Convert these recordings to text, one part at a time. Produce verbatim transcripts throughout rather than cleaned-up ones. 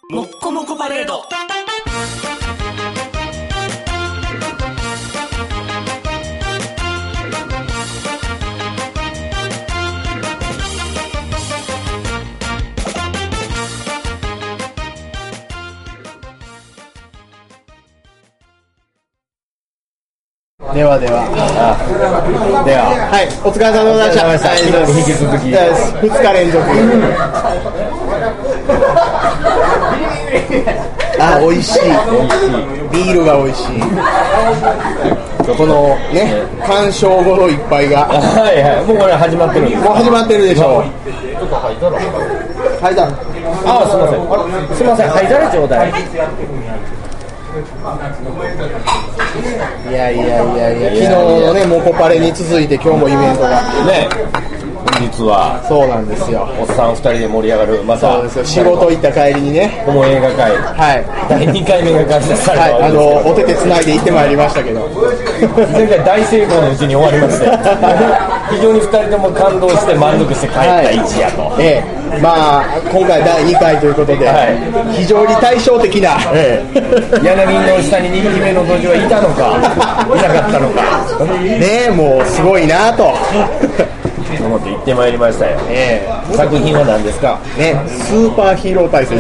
もっこもこパレード。 ではではでははい、お疲れ様でございました。 引き続きふつか連続あ、美味しいビールが美味しいこのね、鑑賞後の一杯がはいはい、もうこれ始まってるんです。 もう始まってるでしょう。 ちょっと灰皿はい、だああ、すいません、あれすいません、灰皿ちょうだい。 いやいやいやいや、昨日のね、モコパレに続いて今日もイベントがね、本日はそうなんですよ。 おっさんふたりで盛り上がる、またそうですよ、仕事行った帰りにね、 この映画界、 はい、 だいにかいめが開催されはい、あたわけですけど、 のお手手つないで行ってまいりましたけど前回大成功のうちに終わりまして非常にふたりとも感動して満足して帰った一夜と、 はい、ええ、まあ今回だいにかいということで、はい、非常に対照的な、 ええ、柳の下ににひきめの土壌はいたのかいなかったのかねえ、もうすごいなと思って行ってまいりましたよ、 ええ、 作品は何ですかね、スーパーヒーロー大戦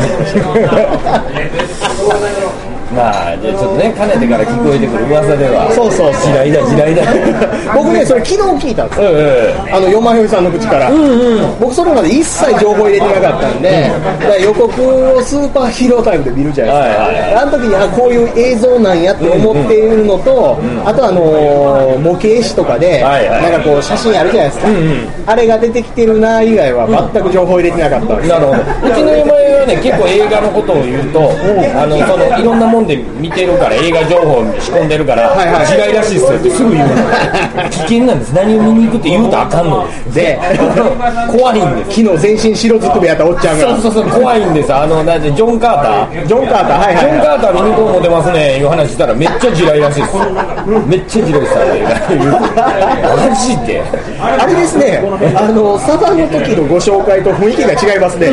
まあ、じゃあちょっとね、かねてから聞こえてくる噂では、 そうそうそう、 地雷だ地雷だ僕ね、それ昨日聞いたんですよ、 ええ、 あのよまひょりさんの口から、うんうん、僕それまで一切情報入れてなかったんで、うん、だから予告をスーパーヒーロータイムで見るじゃないですか、はいはいはい、あの時にあこういう映像なんやって思っているのと、うんうん、あとあのー、模型紙とかで、はいはい、なんかこう写真あるじゃないですか、うんうん、あれが出てきてるな以外は全く情報入れてなかったんです、 うん、なるほど。うちの山はね、結構映画のことを言うと、あのそのいろんなもんで見てるから、映画情報を仕込んでるから、はいはい、地雷らしいっすよってすぐ言うの危険なんです、何を見に行くって言うとあかんのですで怖いんです。 昨日全身白ずくめやったおっちゃんがそうそうそう、怖いんです。あのなんてジョン・カータージョン・カーター、はいはい、 ジョン・カーター見に行こう思ってますねいう話したらめっちゃ地雷らしいですめっちゃ地雷した映画マジであれですね、あのサバの時のご紹介と雰囲気が違いますね、うん、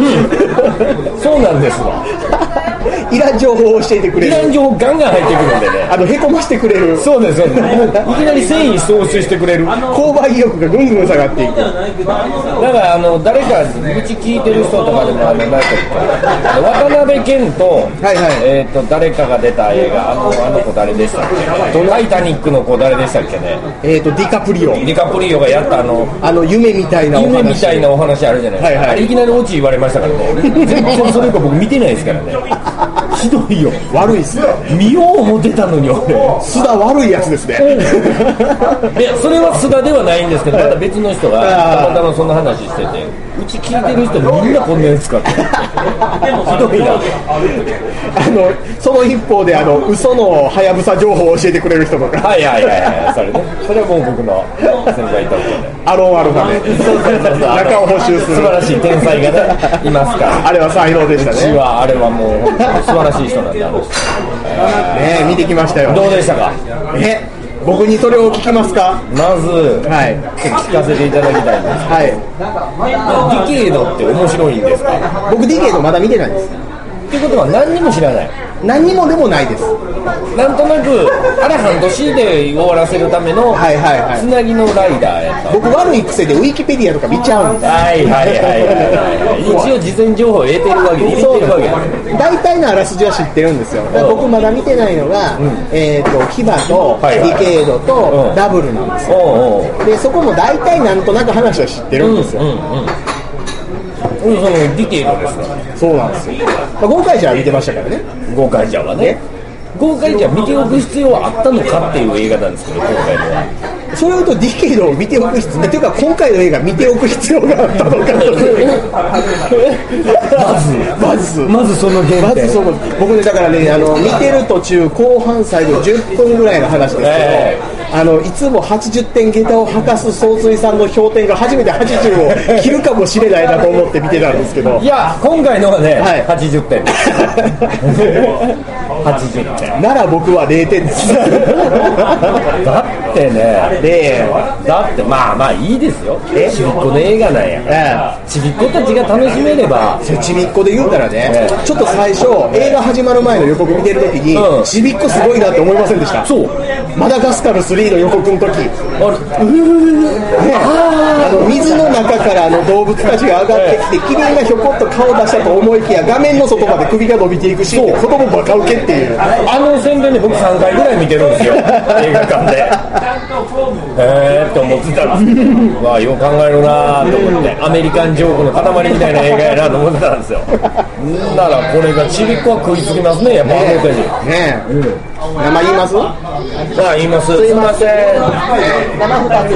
そうなんですわいらん情報を教えてくれる、 いらん情報ガンガン入ってくるんでね、 あのへこましてくれる、 そうですそうですいきなり繊維喪失してくれる、 購買意欲がぐんぐん下がっていく。だからあの誰かうち聞いてる人とかでもあの何だっけ渡辺謙と、はいはい、えー、と誰かが出た映画、あのあの子誰でしたっけ、タイタニックの子誰でしたっけね、 えー、とディカプリオディカプリオがやったあのあの夢みたいなお話夢みたいなお話あるじゃないですか、はいはい、あれいきなりオチ言われましたからね全然それ以降僕見てないですからねひどいよ、 悪いっすね、 見よう思ってたのに俺須田悪いやつですねでそれは須田ではないんですけど、また別の人がたまたまそんな話してて、うち聞いてる人みんなこんなやつかってひどいなあのその一方であの嘘のはやぶさ情報を教えてくれる人とか、 はいはいはいはい、それね、それはもう僕の先輩とアロンアルファで中を補修する素晴らしい天才がねいますから、 あれは才能でしたね。 うちはあれはもう素晴らしい人なんで、あの人ね、見てきましたよ。 どうでしたか。 え僕にそれを聞きますか。 まず、はい、聞かせていただきたいんです。 はい、 ディケードって面白いんですか。 僕ディケードまだ見てないです。 ということは何にも知らない。 何にもでもないです。 なんとなくあれ半年で終わらせるためのつなぎのライダーやった。 僕悪い癖でウィキペディアとか見ちゃうんです。 はいはいはいはい一応事前情報を得てるわけで入れてるわけで大体のあらすじは知ってるんですよ。だから僕まだ見てないのが、うん、えーとキバとディケードとダブルなんですよ、うんうん、でそこも大体なんとなく話は知ってるんですよ、うんうんうんそのディケードですね。 そうなんですよ。まあ、ゴーカイジャー見てましたからね。 ゴーカイジャーはね。ゴーカイジャー見ておく必要はあったのかっていう映画なんですけど、今回のは。 それを言うとディケードを見ておく必要、というか今回の映画見ておく必要があったのかまずまずまずその原点。 まずその僕ねだからねあの見てる途中後半最後じゅっぷんぐらいの話ですけど。えーあのいつもはちじゅってん下駄を履かす総帥さんの評点が初めてはちじゅうを切るかもしれないなと思って見てたんですけど、 いや今回のはね、はい、はちじゅってんですはちじゅってんなら僕はれいてんですだってねでだってまあまあいいですよちびっこの映画なんやえちびっ子たちが楽しめればえちびっこで言うたらね、 ええちょっと最初映画始まる前の予告見てる時に、 うんちびっこすごいなって思いませんでした。 そうマダガスカルスリーの予告の時、ね、 あれうあの水の中からあの動物たちが上がってきてキリンがひょこっと顔出したと思いきや画面の外まで首が伸びていくシーンで子供バカウケっていうあの宣伝で僕さんかいぐらい見てるんですよ映画館でへーって思ってたらわあよう考えるなーと思ってアメリカンジョークの塊みたいな映画やなと思ってたんですよならこれがちびっこは食いつきますねやっぱあの手にねえ、うん、名前言います？ ああ言いますすいません生ふたつ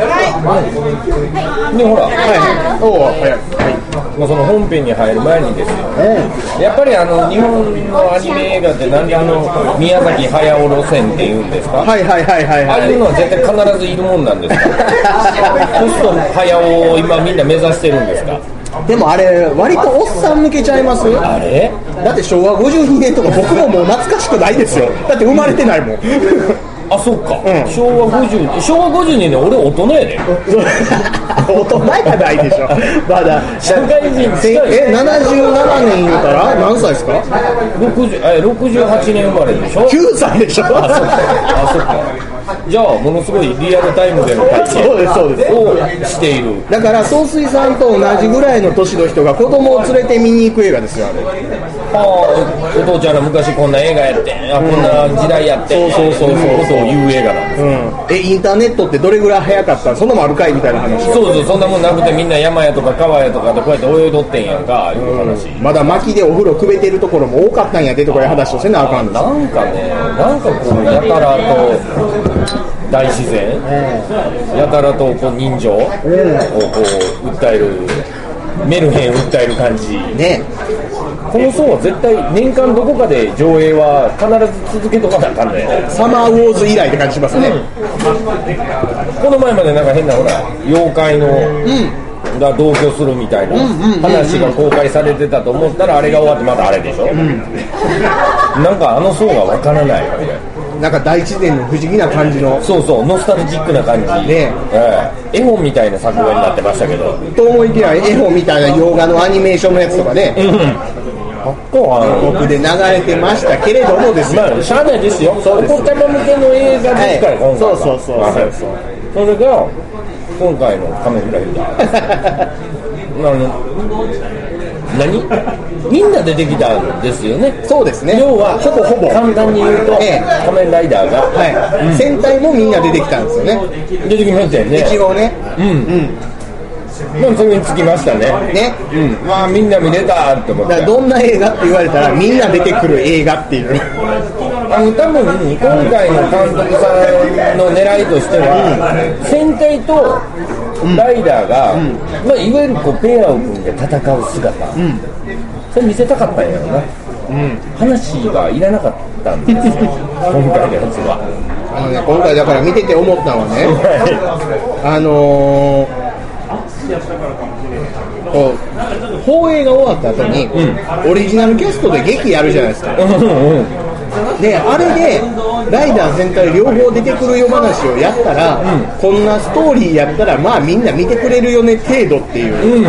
でほらはいおお早いまあ、その本編に入る前にですよ、 うん、 やっぱりあの日本のアニメ映画ってなんであの宮崎駿路線っていうんですか、 はいはいはいはいああいうのは絶対必ずいるもんなんですかホスト駿を今みんな目指してるんですか。 でもあれ割とおっさん向けちゃいます？ あれだってしょうわごじゅうにねんとか僕ももう懐かしくないですよ。だって生まれてないもんあ、そっか、うん、昭和ごじゅう昭和ごじゅうにねん俺大人やで大人やないでしょまだ社会人えななじゅうななねん言うたら何歳ですか？ ろくじゅうえろくじゅうはちねん生まれでしょ。 きゅうさいでしょ。 あ、そっかあ、そっかじゃあものすごいリアルタイムでの体験そうですそうですをしている。 だから総帥さんと同じぐらいの年の人が子供を連れて見に行く映画ですよあれ。 ああ、お父ちゃんら昔こんな映画やってん、あ、こんな時代やってん、 そうそうそうそうことを言う映画なんです、 うん、えインターネットってどれぐらい早かったそんなもんあるかいみたいな話。 そうそう、そんなもんなくてみんな山やとか川やとかでこうやって泳いどってんやんかいう話、 うん、まだ薪でお風呂くべてるところも多かったんやでとかいう話をせなあかんです。 なんかね、なんかこうやたらと大自然、うん、やたらとこう人情をこう訴える、メルヘン訴える感じね。 この層は絶対年間どこかで上映は必ず続けとかなあかんね。 サマーウォーズ以来って感じしますね、うん、 この前までなんか変なほら妖怪の、うんが同居するみたいな話が公開されてたと思ったらあれが終わってまたあれでしょ、うん、なんかあの層がわからないよね。 なんか大自然の不思議な感じのそうそうノスタルジックな感じね、 ええ、絵本みたいな作画になってましたけどと思いきや絵本みたいな洋画のアニメーションのやつとかね、うん、僕で流れてましたけれどもですよ、 まあ、しゃあないですよ。お子ちゃま向けの映画ですから、はい、今回はそうそうそうそう、はい、 それが今回の仮面ライダーあの何みんな出てきたんですよね。 そうですね。 要はほぼほぼ簡単に言うと、ええ、仮面ライダーが、 はいうん、戦隊もみんな出てきたんですよね。 出てきましたよね。 一応ね。 うんうんでもそれにつきましたね。 ね、 うん、まあみんな見れたって思って。 だからどんな映画って言われたらみんな出てくる映画っていう。 あの多分今回の監督さんの狙いとしては、うん、戦隊とライダーが、うんまあ、いわゆるこうペアを組んで戦う姿、うん、それ見せたかったんやろな、うん、話がいらなかったんですよ今回のやつは。 あのね、今回だから見てて思ったのはねあのーこう放映が終わった後に、うん、オリジナルキャストで劇やるじゃないですか、うんうんうん、であれでライダー全体両方出てくるよ話をやったら、うん、こんなストーリーやったらまあみんな見てくれるよね程度っていう、うんうんうんうん、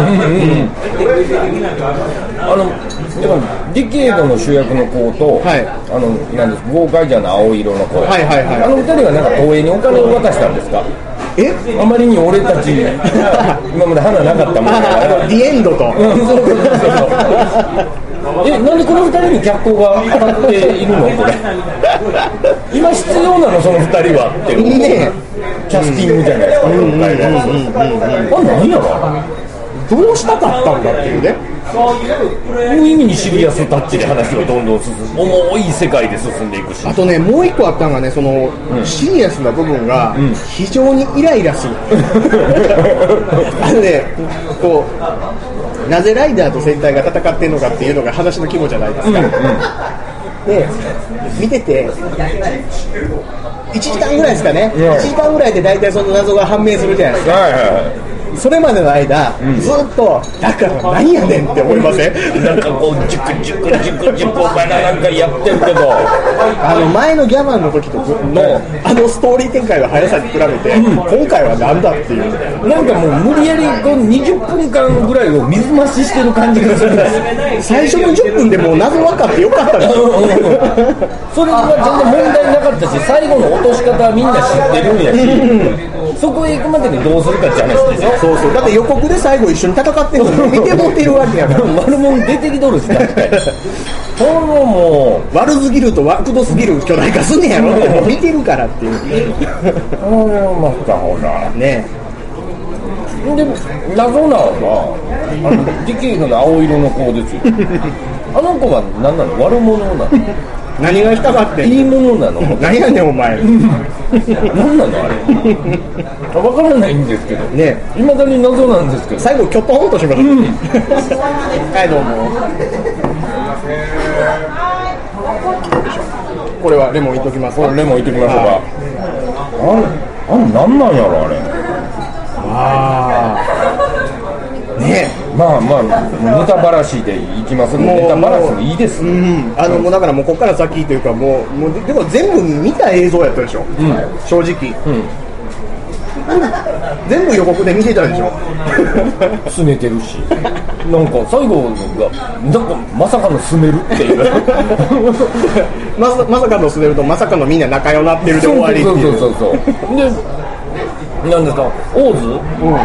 あのでもディケードの主役の子と、はい、あのなんですゴーカイジャーの青色の子、はいはいはい、あの二人はなんか東映にお金を渡したんですか。えあまりに俺たち今まで花なかったもんだからディエンドと、うん、そうそうそうえなんでこのふたりに脚光が当たっているのこれ今必要なのそのふたりはっていう、ね、キャスティングじゃないですか、うんうんうんうん、あ何やろどうしたかったんだっていうね無意味にシリアスタッチで話がどんどん進む重い世界で進んでいくし、 あとねもう一個あったのがねその、うん、シリアスな部分が非常にイライラする、うん、あのねこうなぜライダーと戦隊が戦ってるのかっていうのが話の肝じゃないですか、うんうん、で見てていちじかんぐらいですかね、うん、いちじかんぐらいで大体その謎が判明するじゃないですか、はいはいはい、 それまでの間、うん、ずっとだから何やねんって思いません？ なんかこうジュクジュクジュクジュクお前らなんかやってるけどあの前のギャバンの時とのあのストーリー展開の速さに比べて、うん、今回はなんだっていうなんかもう無理やりこうにじゅっぷんかんぐらいを水増ししてる感じがするんです最初のじゅっぷんでもう謎分かってよかったですそれは全然問題なかったし最後の落とし方はみんな知ってるんやし、うん、そこへ行くまでにどうするかって話ですよ。 そうそうだって予告で最後一緒に戦ってるの見て持ってるわけやから悪者出てきとるし確かにそのもう悪すぎると悪どすぎる巨大化すんねやろってもう見てるからっていうああまたほらねで謎なのはあのディケイドの青色の子ですよあの子は何なの悪者なの何が引っかかってんのいいものなの何やねんお前何なのあれ分からないんですけどねいまだに謎なんですけど最後キョトンとしました、うん、はいどうもこれはレモンいっときますこれレモンいっときましょうかあれあれ何なんやろあれああねまあまあネタばらしでいきますねネタばらしもいいです、 うん、あのもうだからもうここから先というかもう、もうでも全部見た映像やったでしょ、うん、正直、うん、全部予告で見てたでしょすねてるしなんか最後がなんかまさかのすねるっていうま, さまさかのすねるとまさかのみんな仲良なってるで終わりっていうそうそうそうそうでなんですかオーズ、うん、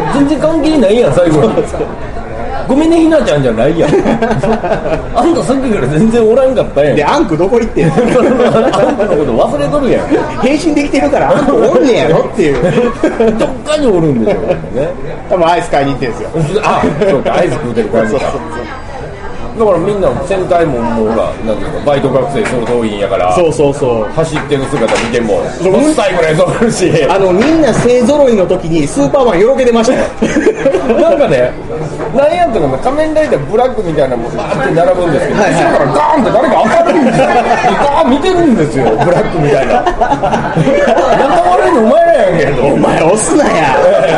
全然関係ないやん最後にごめんねひなちゃんじゃないやんあんたさっきから全然おらんかったやんでアンクどこ行ってんのアンクのこと忘れとるやん変身できてるからアンクおんねやろっていうどっかにおるんですよ、ね、 多分アイス買いに行ってんですよあそうかアイス食うてる感じかそうそうそうだからみんな戦隊ももうほらなんていうかバイト学生総動員やからそうそうそう走ってる姿見てもごさいぐらいそうるしあのみんな勢ぞろいの時にスーパーマンよろけてましたよなんかね何やったかな仮面ライダーブラックみたいなのもバーって並ぶんですけど、はいはい、後ろからガーンって誰か当たるんですよガーン見てるんですよブラックみたいな仲悪いのお前らやんけどお前押すなや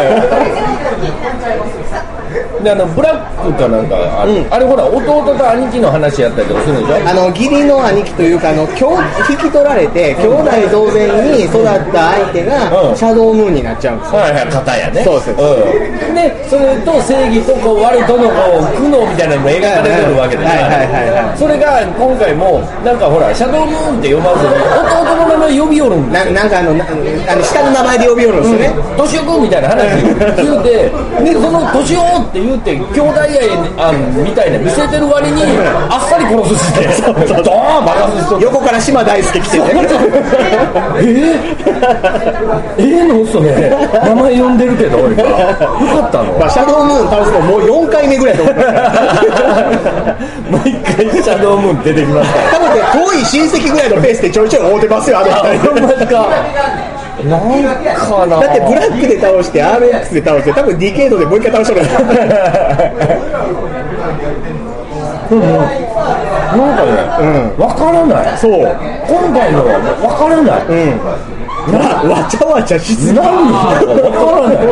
であのブラックかなんか あ,、うん、あれほら弟と兄貴の話やったりとかするんでしょあの義理の兄貴というかあの引き取られて兄弟同然に育った相手が、うん、シャドームーンになっちゃうんですよはいはい片やねそうです、 うん、でそれと正義とこう悪とのこう苦悩みたいなのも描かれてるわけですよ、はいはいはいはい、それが今回もなんかほらシャドームーンって呼ばずに弟の名前呼びよるんですよ な, なんかあのなあの下の名前で呼びよるんですよねトシオ君みたいな話言うてでそのトシオって言うて兄弟愛みたいな見せてる割にあっさり殺すしてドーン爆発しと横から島大輔来てねえー、えーのそれ名前呼んでるけど俺がよかったの、 まあ、シャドームーン倒すのもうよんかいめぐらいと思った毎回シャドームーン出てきますから多分ね遠い親戚ぐらいのペースでちょいちょい会うてますよあの二人なんかなだってブラックで倒して アールエックス で倒して多分ディケイドでもう一回倒しとるんですようん、なんかね、うん、分からないそう今回のは分からない、 うん、わ, わちゃわちゃしすぎ何なのか分からない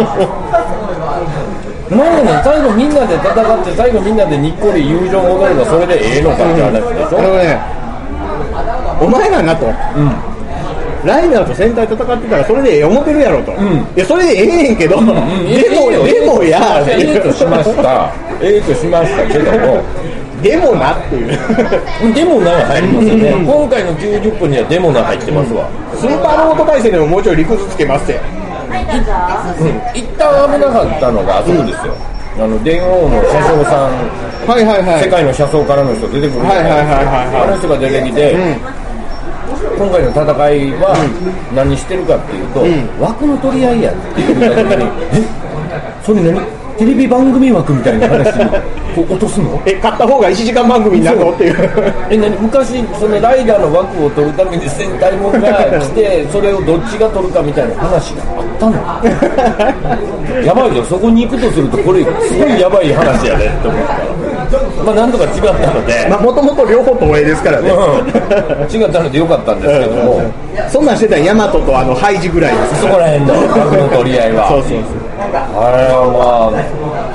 なんかね、最後みんなで戦って最後みんなでにっこり友情を踊ればそれでええのかって話でしょ、うん、あのねお前らなと、うんライナーと戦隊戦ってたらそれで思ってるやろと、うん、いやそれでええねんけど、うんうん、でもでもやええとしましたええとしましたけどもでもなっていうでもなが入りますよね、うん、今回のきゅうじゅっぷんにはでもな入ってますわ、 うん、スーパーロボット対戦でももうちょい理屈つけますって、 うん、一旦危なかったのがあそこですよ、うん、あの電王の車掌さん、 はいはいはい、 世界の車窓からの人出てくるじゃないですか、あの人が出てきて、うん今回の戦いは何してるかっていうと、うん、枠の取り合いやって言った時にえそれ何テレビ番組枠みたいな話にこう落とすのえ買った方がいちじかん番組になるのっていうえ何昔そのライダーの枠を取るために戦隊もんが来てそれをどっちが取るかみたいな話があったのやばいよそこに行くとするとこれすごいやばい話やねって思ったらまあなんとか違ったのでもともと両方東映ですからね、 うん、違ったのでよかったんですけども、うん、 そんなんしてたらヤマトとあのハイジぐらいですそこら辺の枠の取り合いはそうそうそうあれはま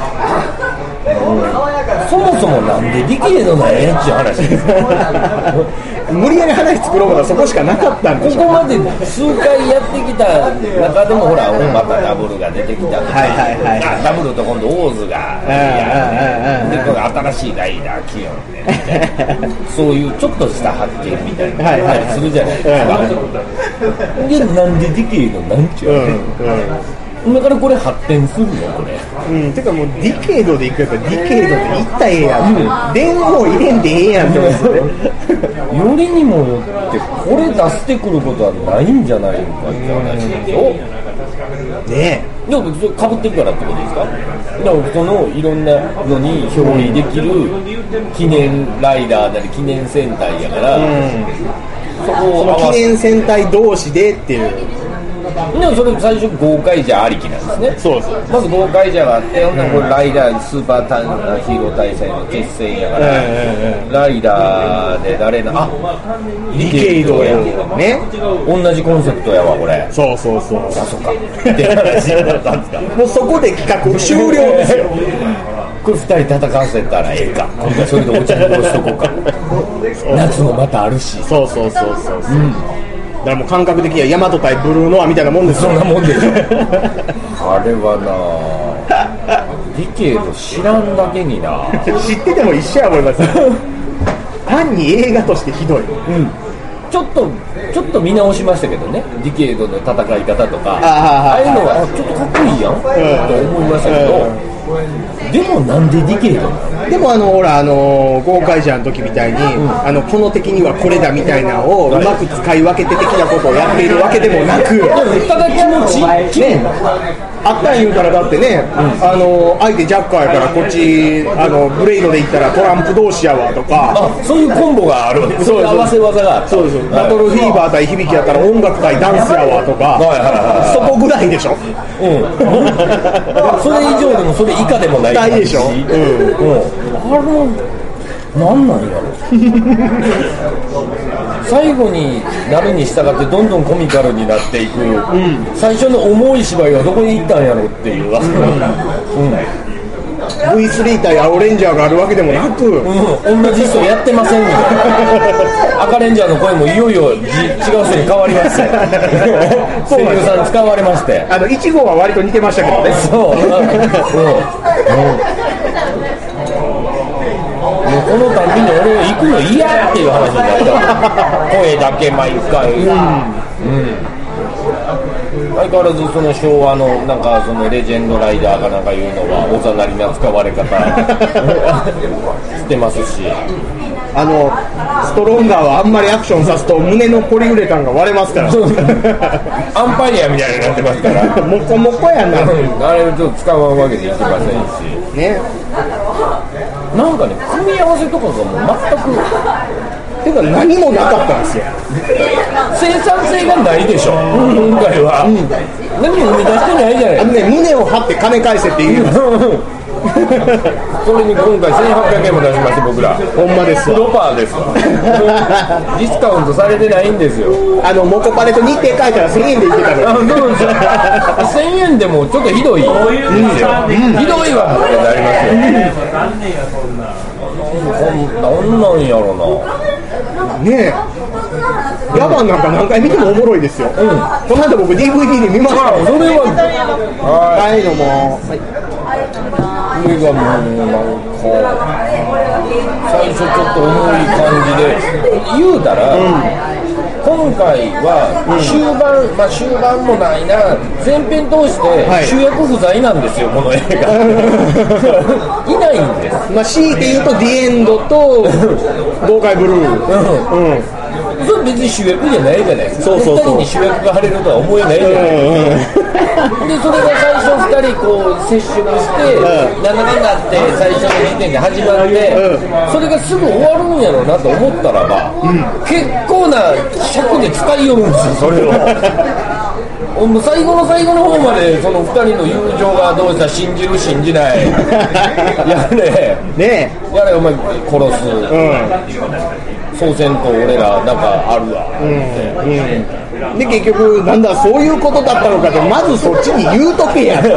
あ、うん、そもそもなんでディケードなんやっちゅう話です無理やり話作ろうがそこしかなかったんでしょ。 ここまで数回やってきた中でもほら、うん、またダブルが出てきたとか、はいはいはいはい、ダブルと今度オーズがやでこれ新しいライダー起用でみたいなそういうちょっとした発見みたいなのがあったりするじゃないですか、はいはいはい、でなんでディケードなんちゅうね、うんうん、だからこれ発展するのこれ、 うん、てかもうディケードでいくやったらディケードでいったらええやん、うん、電話入れんでええやんって思うんですよねよりにもよってこれ出してくることはないんじゃないのかって話ですよねえでもかぶってるからってことですか。だからそのいろんなのに表裏できる記念ライダーなり記念戦隊やから、うん、 そこを記念戦隊同士でっていうでもそれ最初ゴーカイジャーありきなんですね。 そうです。 まずゴーカイジャーがあって、うん、これライダースーパータンヒーロー大戦の決戦やから、うん、ライダーで誰なあディケイドやね。 同じコンセプトやわこれ。 そうそうそう。 あそっか。って話になったんですか。 もうそこで企画終了ですよ。 これふたり戦わせたらええか。今回それでお茶にこしとこうか。夏もまたあるし。 そうそうそうそう。うんだからもう感覚的にはヤマト対ブルーノアみたいなもんですよ。 そんなもんですよあれはなディケード知らんだけにな知ってても一緒や思います単に映画としてひどい、うん、 ちょっとちょっと見直しましたけどねディケードの戦い方とか あ, ああいうのはちょっとかっこいいやん、うん、と思いましたけど、うん、でもなんでディケードなの。 でもあのほらあのゴーカイジャーの時みたいに、うん、あのこの敵にはこれだみたいなのをうまく使い分けて的なことをやっているわけでもなく、 ただ気持ちねあったん言うたらだってね、うん、あの相手ジャッカーやからこっちあのブレイドで言ったらトランプ同士やわとかあそういうコンボがあるわけです。そういう合わせ技がある。 そうです、はい、バトルフィーバー対響きやったら音楽対ダンスやわとか、はいはいはい、そこぐらいでしょ、 うん、それ以上でもそれ以下でもないないでしょ、うんうん、 あのなんなんやろ最後になるに従ってどんどんコミカルになっていく、うん、最初の重い芝居はどこに行ったんやろっていう、うんうん、ブイスリー 対青レンジャーがあるわけでもなく、 うん、同じ人やってませんみたいな赤レンジャーの声もいよいよ違う人に変わりまして声優さん使われましてあのいち号は割と似てましたけどねそう、うんうんもうこのたびに俺行くの嫌っていう話になった声だけ毎回、うんうん、相変わらずその昭和のなんかそのレジェンドライダーかなんかいうのはおざなりな使われ方してますしあのストロンガーはあんまりアクションさすと胸のポリウレタンが割れますからアンパイアみたいになってますからもこもこやなあれちょっと使わんわけにいきませんしねなんかね組み合わせとかがもう全くてか何もなかったんですよ生産性がないでしょ、うん、今回は、うん、何も生み出してないじゃないあのね胸を張って金返せって言うそれに今回せんはっぴゃくえんも出しまして僕らほんまですプロパーですわディスカウントされてないんですよあのモコパレと日程書いたらせんえんでいけたのにせんえんでもちょっとひどいですよ、うん、ひどいわってなりますよ、うん、なんなんやろなねえヤバンなんか何回見てもおもろいですよ、うん、この後僕 ディーブイディー で見ましたそれはああいうのも、はいこれがもうなんか最初ちょっと重い感じで言うたら、うん、今回は終盤、うんまあ、終盤もないな前編通して主役不在なんですよ、はい、この映画いないんです、 まあ、強いて言うとディエンドと豪快ブルー、うんうんそれ別に主役じゃないじゃないですか。そうそうそうふたりに主役が張れるとは思えないじゃないですか、うんうん、でそれが最初ふたりこう接触して、うん、なんだかんだって最初の時点で始まって、うん、それがすぐ終わるんやろうなと思ったらば、うん、結構な尺で使いよるんですよそれをもう最後の最後の方までそのふたりの友情がどうした信じる信じないやれねえやれお前殺す、うん、そうせんと俺らなんかあるわって、 うんうん、で結局なんだそういうことだったのかってまずそっちに言うとけやなん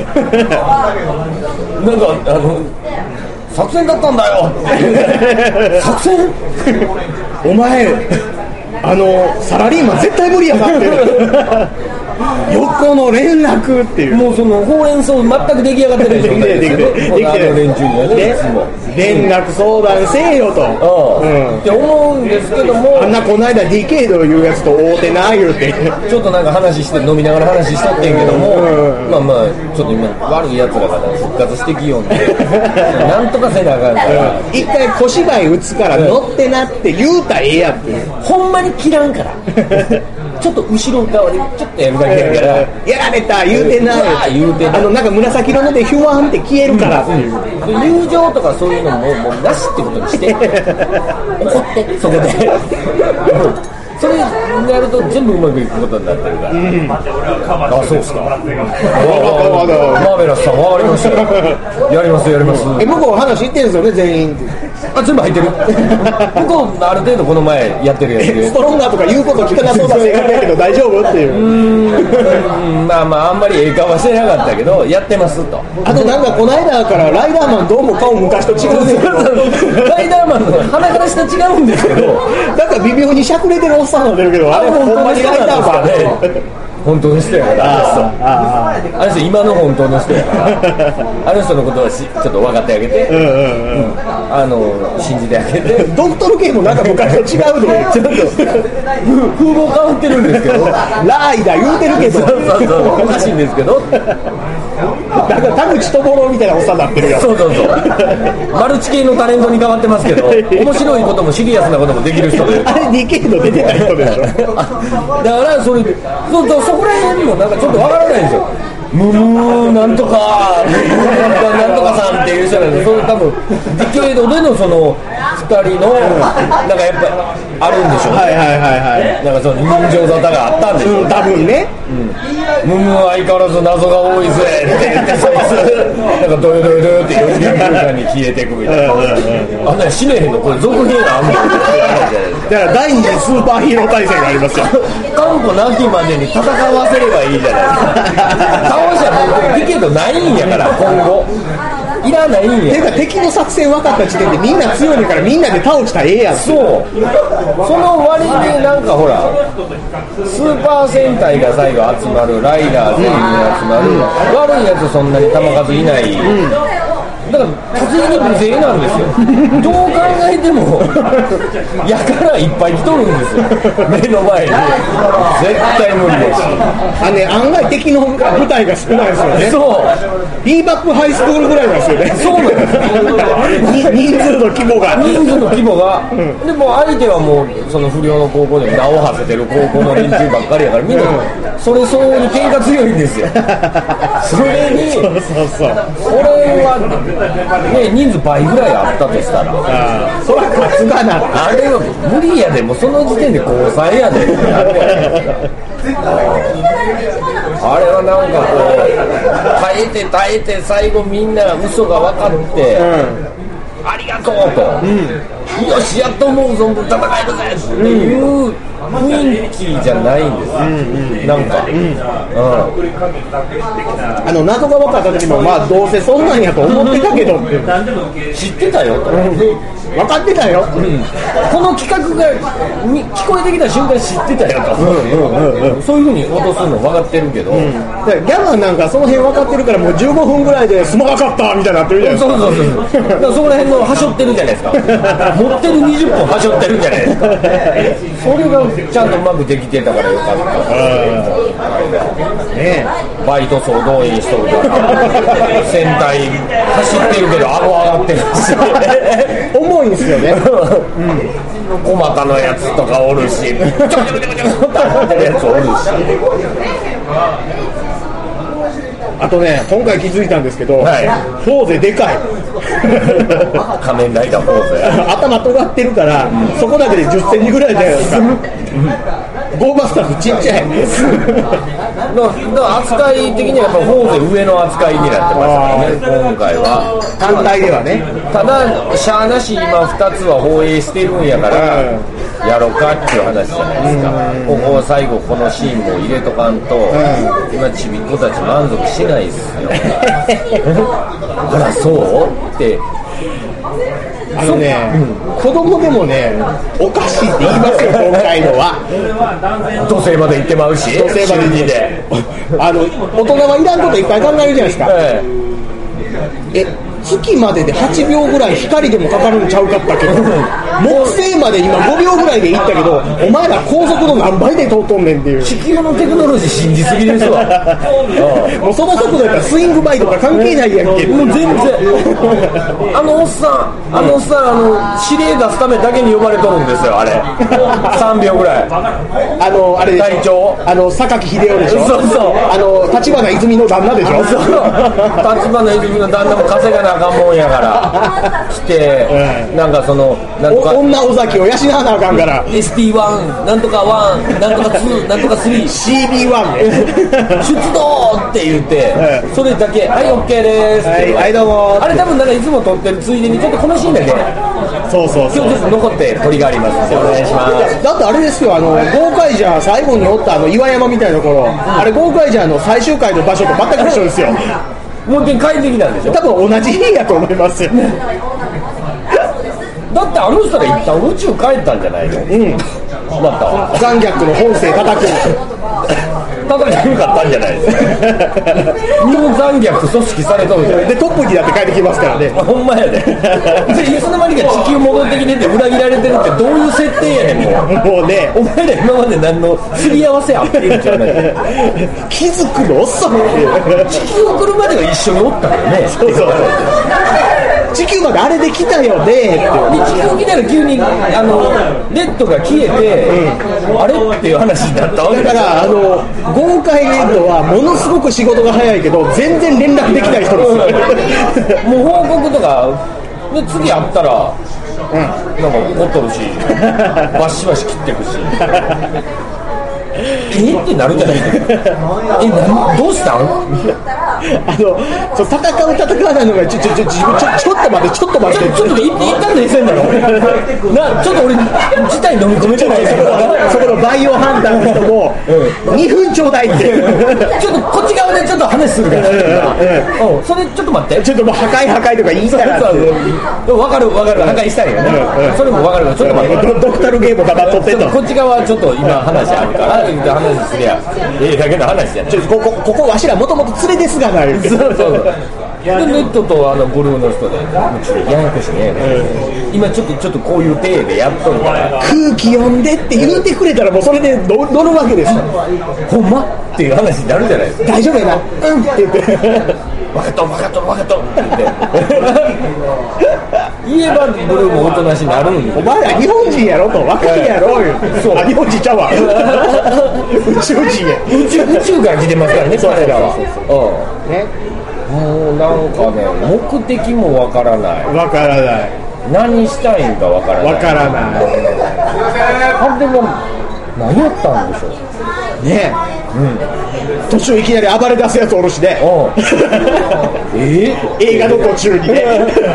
かあの作戦だったんだよ作戦お前あのサラリーマン絶対無理やなって横の連絡っていうもうそのほうれん草全く出来上がってない状態ですよねできてる連中にはね連絡相談せえよと、 うん、って思うんですけどもあんなこの間ディケイドいうやつと大手な言うてちょっとなんか話して飲みながら話しとってんけども、うん、まあまあちょっと今悪いやつらが復活してきよんでなんとかせなあかんから、 うん、一回小芝居打つから乗ってなって言うたらええやっていうほんまに切らんからちょっと後ろ側でちょっとやるだけやから、 やられた言うてない言うてないあのなんか紫色のでヒュワンって消えるからっていう、 うん、友情とかそういうのももうなしってことにして怒ってそこでそれになると全部うまくいくことになってるから、うん、あ、そうっすかマーベラスさん分かりましたやりますやります、 え向こう話言ってるんですよね全員あ、全部入ってる向こうある程度この前やってるやつでストロンガーとか言うこと聞かなそうな性格やけど大丈夫っていううんまあまああんまりええ顔はしてなかったけどやってますとあとなんかこの間からライダーマンどうも顔昔と違うんですけどライダーマンの鼻から下違うんですけどなんか微妙にしゃくれてるおっさんが出るけどあれほんまにライダーマンね本当の人やからああの人今の本当の人やからあの人のことはしちょっと分かってあげて、うんうんうん、あの信じてあげてドクトル系もなんか昔と違うでちょっと風貌変わってるんですけどライダー言うてるけどそうそうそうおかしいんですけどなんか田口智郎みたいなおっさんになってるよそうそうそうマルチ系のタレントに変わってますけど面白いこともシリアスなこともできる人であれにけいの出てた人でしょだからそれそうそうそこら辺もなんかちょっとわからないんですよムムーなんとかなんとかさんっていう人なんでそれ多分ディケイドでのそのふたりのなんかやっぱあるんでしょうねはいはいはいはいなんかその人情沙汰があったんでしょう、 うん、多分ね、 うん、ムムー相変わらず謎が多いぜって言ってそいつなんかドヨドヨドヨってよじかんかんに消えていくみたいなあんなに死ねへんのこれ続編あんまりだから第二次スーパーヒーロー大戦がありますよ完膚なきまでに戦わせればいいじゃないですか倒しはもうディケイドないんやから今後いらないんやてか敵の作戦分かった時点でみんな強いからみんなで倒したらええやんそうその割になんかほらスーパー戦隊が最後集まるライダー全員集まる、うん、悪いやつそんなに球数いない、うんだから突然に無勢なんですよどう考えてもやからいっぱい来とるんですよ目の前に絶対無理ですあ、ね、案外敵の舞台が少ないですよねそうビーバップハイスクールぐらいなんですよねそうなんです人数の規模が人数の規模が、うん、でも相手はもうその不良の高校で名を馳せてる高校の連中ばっかりやからみんなそれ相応に喧嘩強いんですよそれにそうそうそうこれはね、人数倍ぐらいあったとしたらあそれは勝つがなあれは無理やでもうその時点で交際やであれはなんかこう耐えて耐えて最後みんな嘘が分かって、うん、ありがとうと、うん、よしやっと思う存分戦えるぜっていう雰囲気じゃないんです、うんうん、なんか、うんうん、 あの謎が分かった時もまあどうせそんなんやと思ってたけどって知ってたよと、うん、 分かってたよ、うん、 この企画が聞こえてきた瞬間知ってたよと、うんうんうん、そういう風に落とすの分かってるけど、うん、 ギャバンなんかその辺分かってるからもうじゅうごふんぐらいですまなかったみたいになってるじゃないですかそうそうそうだからそこら辺のはしょってるじゃないですか持ってるにじゅっぷんはしょってるじゃないですかそれがちゃんとうまくできてたからよかった、ね、バイト総動員しとるから戦隊走ってるけど顎上がってるし重いんですよね、 うん、細かのやつとかおるしちょこちょこちょこちょこって上がってるやつおるしあとね今回気づいたんですけど、はい、フォーゼでかい仮面ライダーフォーゼ頭尖ってるから、うん、そこだけでじゅっセンチぐらいじゃないですか、うんゴーバスターズちっちゃいだから扱い的にはやっぱフォーゼ上の扱いになってますからね今回は単体ではね。 ただしゃあなし今ふたつは放映してるんやからやろうかっていう話じゃないですか、ここ最後このシーンも入れとかんと、今ちびっ子たち満足しないっすよあらそうってあのね、うん、子供でもねおかしいって言いますよ今回のは土星まで行ってまうし土星まで行ってあの大人はいらんこといっぱい考えるじゃないですか、えええ月までではちびょうぐらい光でもかかるんちゃうかったけど木星まで今ごびょうぐらいで行ったけどお前ら高速の何倍で通っとんねんっていう地球のテクノロジー信じすぎですわもうその速度やったらスイングバイとか関係ないやんけもう全然あのおっさんあのおっさんあの指令出すためだけに呼ばれとるんですよあれさんびょうぐらいあのあれでしょ隊長あの榊秀夫でしょそうそうあの立花泉の旦那でしょそう立花泉の旦那も稼がなあかんもんやから来て、うん、なんかそのなんとか女尾崎を養わなあかんからエスティーワン なんとかワンなんとかツーなんとかスリーシービーワン ね出動って言って、うん、それだけはい OK ですって、 はい、はいどうもあれ多分なんかいつも撮ってるついでにちょっとこのシーンだけそうそうそう今日ちょっと残って鳥がありますお願いしますだってあれですよあのゴーカイジャー最後におったあの岩山みたいなところ、うん、あれゴーカイジャーの最終回の場所と全く一緒ですよもう一回帰ってきたんでしょ多分同じ日やと思いますよだってあの人ら一旦宇宙帰ったんじゃないのうんまた残虐の本性叩く叩きにくかったんじゃないですか日本残虐組織されとるじゃんでトップになって帰ってきますからねほんまやでいつの間にか地球戻ってきてて裏切られてるってどういう設定やねんもうもうねお前ら今まで何のすり合わせあってるんじゃない気づくの遅い地球来るまでは一緒におったからねそうそう地球まであれで来たよねって地球来たら急にあのレッドが消えて、うん、あれっていう話になったわけだからあの豪快レッドはものすごく仕事が早いけど全然連絡できない人ですもう報告とかで次会ったら、うん、なんか怒っとるしバシバシ切ってくしえってなるじゃないですかえなどうしたんあのそう戦う戦わないのがちょちょちょちょちょっと待ってちょっと待ってちょっと一旦冷静になろなちょっと俺事態飲み込めてないですそこのバイオハンターの人も、うん、にふんちょうだいってちょっとこっち側でちょっと話するからうん、うん、それちょっと待ってちょっともう破壊破壊とか言いたら分かる分かる破壊したいよね、うんうん、それも分かるちょっと待ってドクタルゲーム黙っとってんのこっち側ちょっと今話あるから言うて話すりゃええだけの話じゃないここここわしらもともと連れですがなそうそうそうでネットとあのブルーの人でややこしいね、うん、今ちょっとちょっとこういう体でやっとるから空気読んでって言ってくれたらもうそれで乗るわけですよほんまっていう話になるじゃないですか大丈夫やなうんって言って分かった分かった分かったって言って言えばブルーもおとなしになるんでお前ら日本人やろと分かるやろよそうあ日本人ちゃうわ宇宙人や宇宙宇宙から来てますからね彼らはそうねもうなんかね目的もわからないわからない何したいんかわからないわからないあれも何やったんでしょうねえ、うん、途中いきなり暴れ出すやつおるしねえー、 映画の途中にね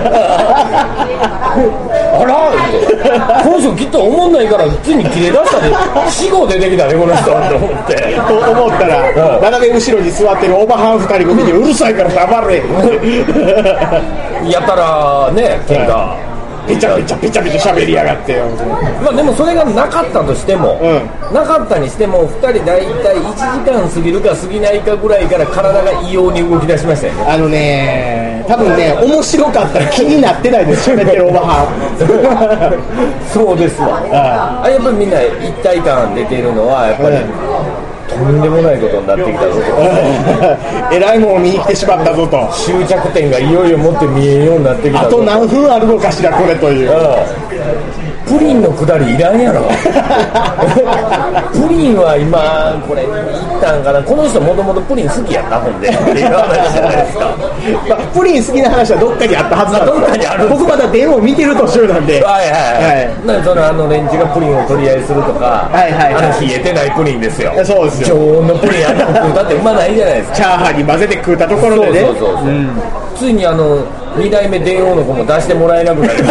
あらこの人きっと思んないからついに切れ出したで死後出てきたねこの人と思ってと思ったら、うん、斜め後ろに座ってるおばはんふたり組にうるさいから黙れやったらね喧嘩ぺちゃぺちゃぺちゃぺちゃ喋りやがってよまあでもそれがなかったとしても、うん、なかったにしてもふたり大体いちじかん過ぎるか過ぎないかぐらいから体が異様に動き出しましたよねあのね多分ね面白かったら気になってないです喋ってるおばはんそうですわああやっぱりみんな一体感出ているのはやっぱり、うんとんでもないことになってきたぞとえらいもんを見に来てしまったぞと終着点がいよいよもって見えんようになってきたぞあと何分あるのかしらこれという、 うん、プリンのくだりいらんやろプリンは今これいったんかなこの人もともとプリン好きやったほんでっていう話じゃないですかまあ、プリン好きな話はどっかにあったはずなんです。 どっかにある。 僕まだ電話を見てる途中なんで。 はいはいはい。なんかそのあのレンジがプリンを取り合いするとか、 はいはいはい、 あの冷えてないプリンですよ。 そうですよ。 常温のプリンあんな食うたってうまないじゃないですか。 チャーハンに混ぜて食うたところでね。 そうそうそうそう、うん、ついにあのに代目電王の子も出してもらえなくなりま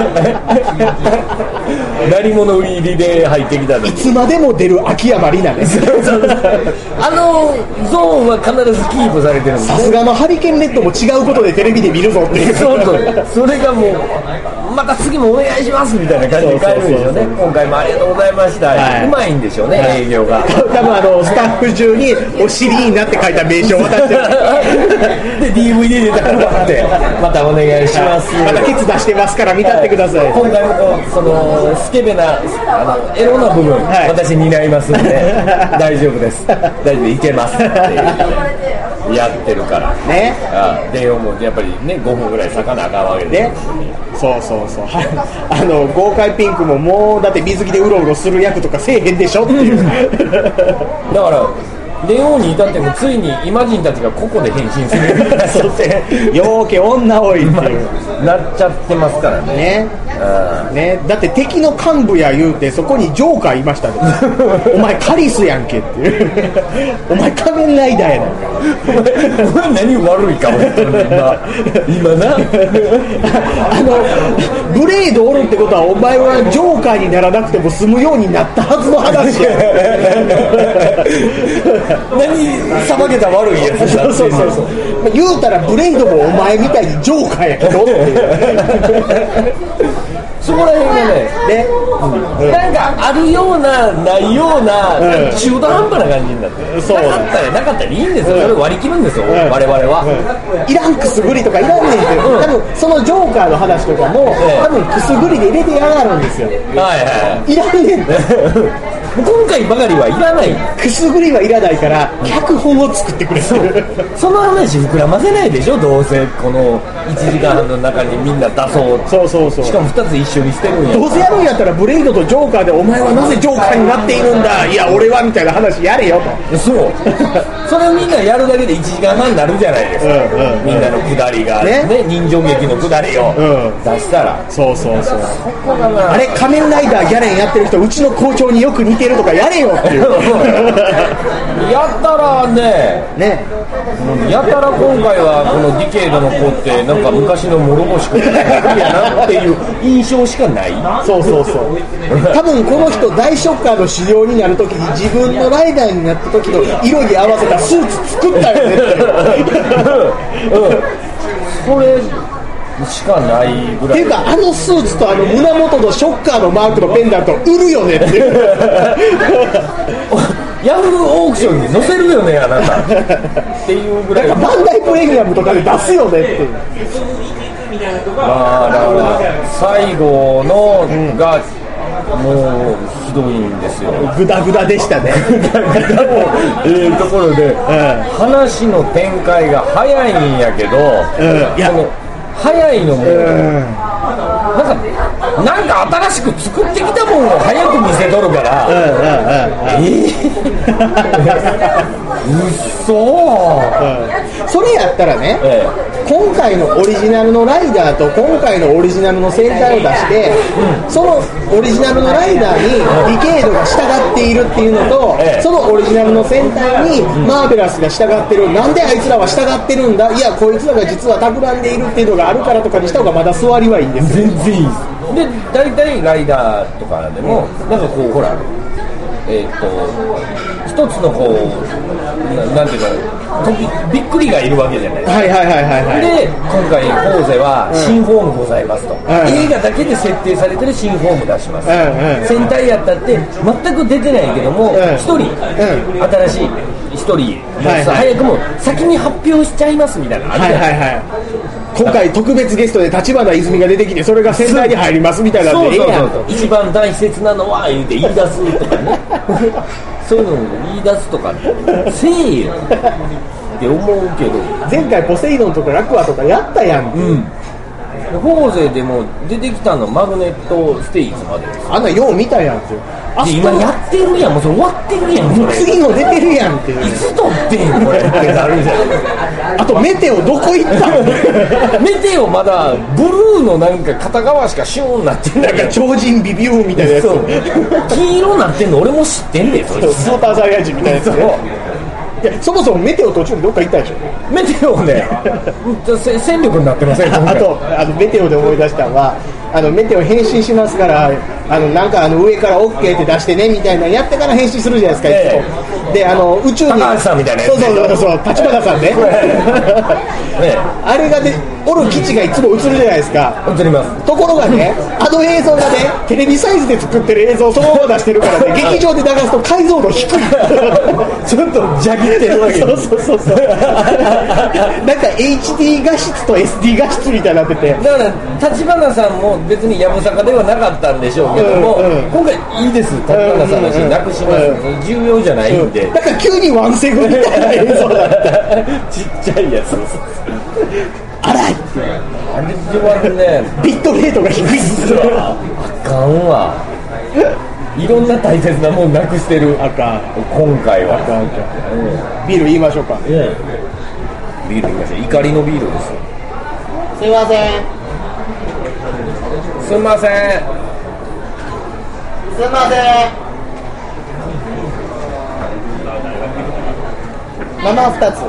した何者入りで入ってきたのにいつまでも出る秋山里奈ですあのゾーンは必ずキープされてるんです、ね、 さすがのハリケーンレッドも違うことでテレビで見るぞっていうそうそうそれがもうまた次もお願いしますみたいな感じで帰るんでしょうね。今回もありがとうございました、はい、うまいんでしょうね、はい、営業が多分あのスタッフ中にお尻になって書いた名称を渡してるで ディーブイディー でたからってまたお願いします、 はい、またケツ出してますから見たってください、はい、 今回もこうそのスケベなあのエロな部分、はい、私担いますんで大丈夫です大丈夫いけますってやってるからね。 電話もやっぱりねごふんぐらい咲かなあかんわけで、ね、 そうそうそうあの豪快ピンクももうだって水着でうろうろする役とかせえへんでしょっていうだから電王に至ってもついにイマジンたちがここで変身するようになっちゃってよーけ女多いっていうなっちゃってますからね。 ね、うん、ねだって敵の幹部や言うてそこにジョーカーいましたねお前カリスやんけっていうお前仮面ライダーやなんかお前何悪いか本当に今今なあのブレードおるってことはお前はジョーカーにならなくても済むようになったはずの話や何さばけた悪いやつだ。 そうそうそう言うたらブレイドもお前みたいにジョーカーやけどってそこら辺がね、ね、うん、なんかあるようなないような、うん、中途半端な感じになってそうなかったらなかったらいいんですよ、うん、それ割り切るんですよ、うん、我々は、 うん、いらんくすぐりとかいらんねんけど、うん、多分そのジョーカーの話とかも、うん、多分くすぐりで入れてやがるんですよ、はいはい、いらんねん今回ばかりはいらないくすぐりはいらないから脚本を作ってくれるその話膨らませないでしょどうせこのいちじかんはんの中にみんな出そうそうそうそうしかもふたつ一緒にしてるんやどうせやるんやったらブレイドとジョーカーでお前はなぜジョーカーになっているんだいや俺はみたいな話やれよとそうそれをみんなやるだけでいちじかんはんになるじゃないですか、うんうんうん、みんなのくだりがね、ね人情劇のくだりを出したら、うん、 そうそうそうそこがなあれ仮面ライダーギャレンやってる人うちの校長によく似てるとかやれよっていうやったらねねやったら今回はこのディケードの子ってなんか昔の諸星君やなっていう印象しかないそうそうそう多分この人大ショッカーの修行になるときに自分のライダーになった時の色に合わせたスーツ作ったよねってうん、うん、それしかないぐらいっていうかあのスーツとあの胸元のショッカーのマークのペンダント売るよねっていうヤフーオークションに載せるよねあなたっていうぐらいなんかバンダイプレミアムとかで出すよねっていうまあだから最後のが、うん、もうひどいんですよグダグダでしたねええところで、うん、話の展開が早いんやけど、うん、いや早いのも、うん、なんかなんか新しく作ってきたもんを早く見せとるから、うんうんうん、えー、うっそー、 うん、それやったらね、ええ、今回のオリジナルのライダーと今回のオリジナルの戦隊を出して、うん、そのオリジナルのライダーにディケードが従っているっていうのと、ええ、そのオリジナルの戦隊にマーベラスが従ってる、なんであいつらは従ってるんだ、いやこいつらが実は企んでいるっていうのがあるからとかにした方がまだ座りはいいんですよ。 全然いいで大体ライダーとかでも、うん、なんかこうほらえー、っと一つのこう な, なんていうかびっくりがいるわけじゃないですか。 はいはいはいはい、はい、 で今回フォーゼは新フォームございますと、うん、映画だけで設定されてる新フォーム出します、うんうん、戦隊やったって全く出てないけども一、うん、人、うん、新しい一人、はいはい、早くも先に発表しちゃいますみたいなのあるじゃないですか、はいはいはい、 今回特別ゲストで立花泉が出てきてそれが戦隊に入りますみたいなんで、 そうそうそうそう、一番大切なのは言うて言い出すとかねそういうのを言い出すとかせえよって思うけど前回ポセイドンとかラクアとかやったやん、うん、 フォーゼでも出てきたのマグネットステイツまでです。 あんなよう見たやんって今やってるやん、もうそれ終わってるやん、 次の出てるやんっていう、 いつ撮ってんこれってなるじゃん。 あとメテオどこ行ったのメテオまだブルーのなんか片側しかシューンなってんだけど、 超人ビビューみたいなやつ、 黄色なってんの俺も知ってんで、それスーパーサイヤ人みたいなやつね。いやそもそもメテオ途中でどっか行ったでしょ。 メテオね戦力になってませんあとあのメテオで思い出したのは、あのメテオ変身しますから、あのなんかあの上から オーケー って出してねみたいなやってから変身するじゃないですか、ええ、であの宇宙に高橋さんみたいなやつ、 そうそうそうそう、立花さんねねあれがでおる基地がいつも映るじゃないですか。 映ります。 ところがね、あの映像がねテレビサイズで作ってる映像をそのまま出してるからね劇場で流すと解像度低いちょっとジャギってるわけそうそうそうそうなんか エイチディー 画質と エスディー 画質みたいになってて、 だから立花さんも別にやぶさかではなかったんでしょうけども、うんうん、今回いいです立花さんのシーンなくします、うんうん、重要じゃないんで、 うん、だから急にワンセグみたいな映像だったちっちゃいやつ荒いあれはねビットレートが低いっすあかんわいろんな大切なもんなくしてる。 あかん今回はあかんあかん、うん、ビール言いましょうか、うん、 ビール言いましょう。怒りのビールですよ。 すいませんすいませんすいません生ふたつ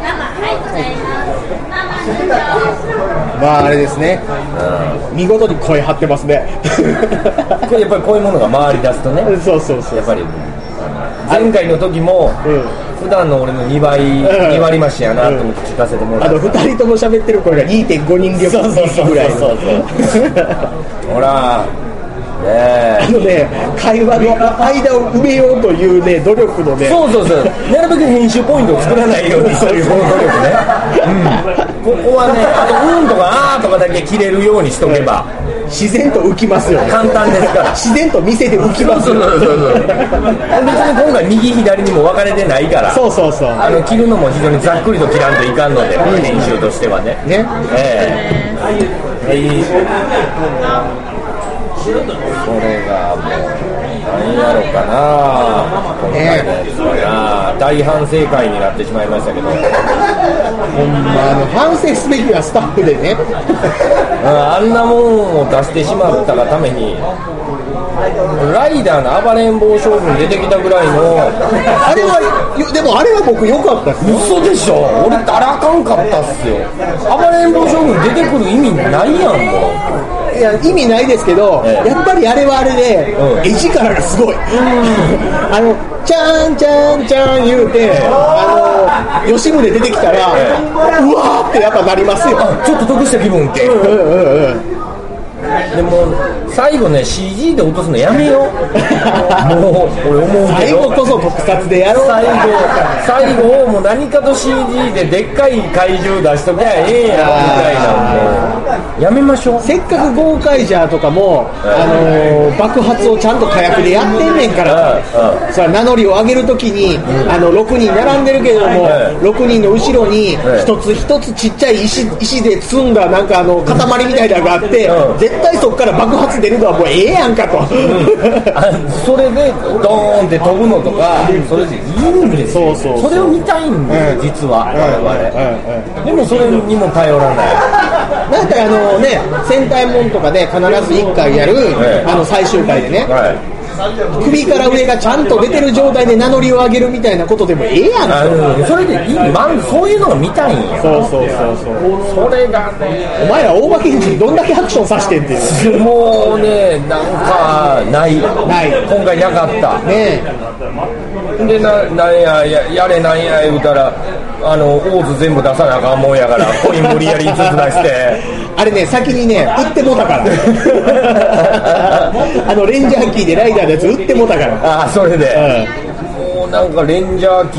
まああれですね、うん、見事に声張ってますねこれやっぱりこういうものが回り出すとねそうそうそう、 やっぱり前回の時も、うん、普段の俺のにばい、うん、に割増しやなと思って聞かせてもらった、うん、あのふたりとも喋ってる声が にてんご 人力ぐらいのほらね、 あのね、会話の間を埋めようというね努力のね、 そうそうそう、なるべく編集ポイントを作らないようにそういうこの努力ね、うん、ここはね、あと「うん」とか「あー」とかだけ切れるようにしとけば自然と浮きますよね。 簡単ですから自然と店で浮きますよ。 そうそうそうそう別に今回右左にも分かれてないから、 そうそうそう、 あの切るのも非常にざっくりと切らんといかんので、うん、編集としてはねねええー、いいこれがもう何やろかな、今回のやつはな、大反省会になってしまいましたけど、ほんまあの反省すべきはスタッフでねあんなもんを出してしまったがためにライダーの暴れん坊将軍出てきたぐらいのあれはでもあれは僕良かったっすよ。 嘘でしょ、俺あれあかんかったっすよ。暴れん坊将軍出てくる意味ないやんもう。 いや意味ないですけど、ええ、やっぱりあれはあれで、うん、絵力がすごい、うん、あのチャンチャンチャン言うて、あの吉宗出てきたら、ええ、うわーってやっぱなりますよ。 ちょっと得した気分って、うんうんうんうん、でも最後ね シージー で落とすのやめようもう俺思うけど最後こそ特撮でやろう。 最後最後もう何かと シージー ででっかい怪獣出しときゃええやんみたいな、もうやめましょう。 せっかくゴーカイジャーとかも、あのー、爆発をちゃんと火薬でやってんねんから、それは名乗りを上げるときに、うん、あのろくにん並んでるけれども、ろくにんの後ろに一つ一つちっちゃい 石, 石で積んだなんかあの塊みたいなのがあって、うん、絶対そこから爆発出るのはもうええやんかと、うん、 あそれでドーンって飛ぶのとかそれでいいんですよ。そうそうそう、それを見たいんですよ、うん、実は我々、うんうん、でもそれにも頼らない。 なんかあのね、戦隊もんとかで必ずいっかいやる、はい、あの最終回でね、はい、首から上がちゃんと出てる状態で名乗りを上げるみたいなことでもええやんか。 それでいい、まん、そういうのが見たいんや。 そうそうそうそう、 それがね、 お前ら大場健二どんだけアクションさしてんっていう。 もうね、なんかないない今回なかったねえでな、なんや や, やれなんや言うたらあのオーズ全部出さなあかんもんやからコイン無理やりいつつ出してあれね、先にね売ってもたからあのレンジャーキーでライダーのやつ売ってもたから。 ああそれで、うん、もうなんかレンジャーキーっ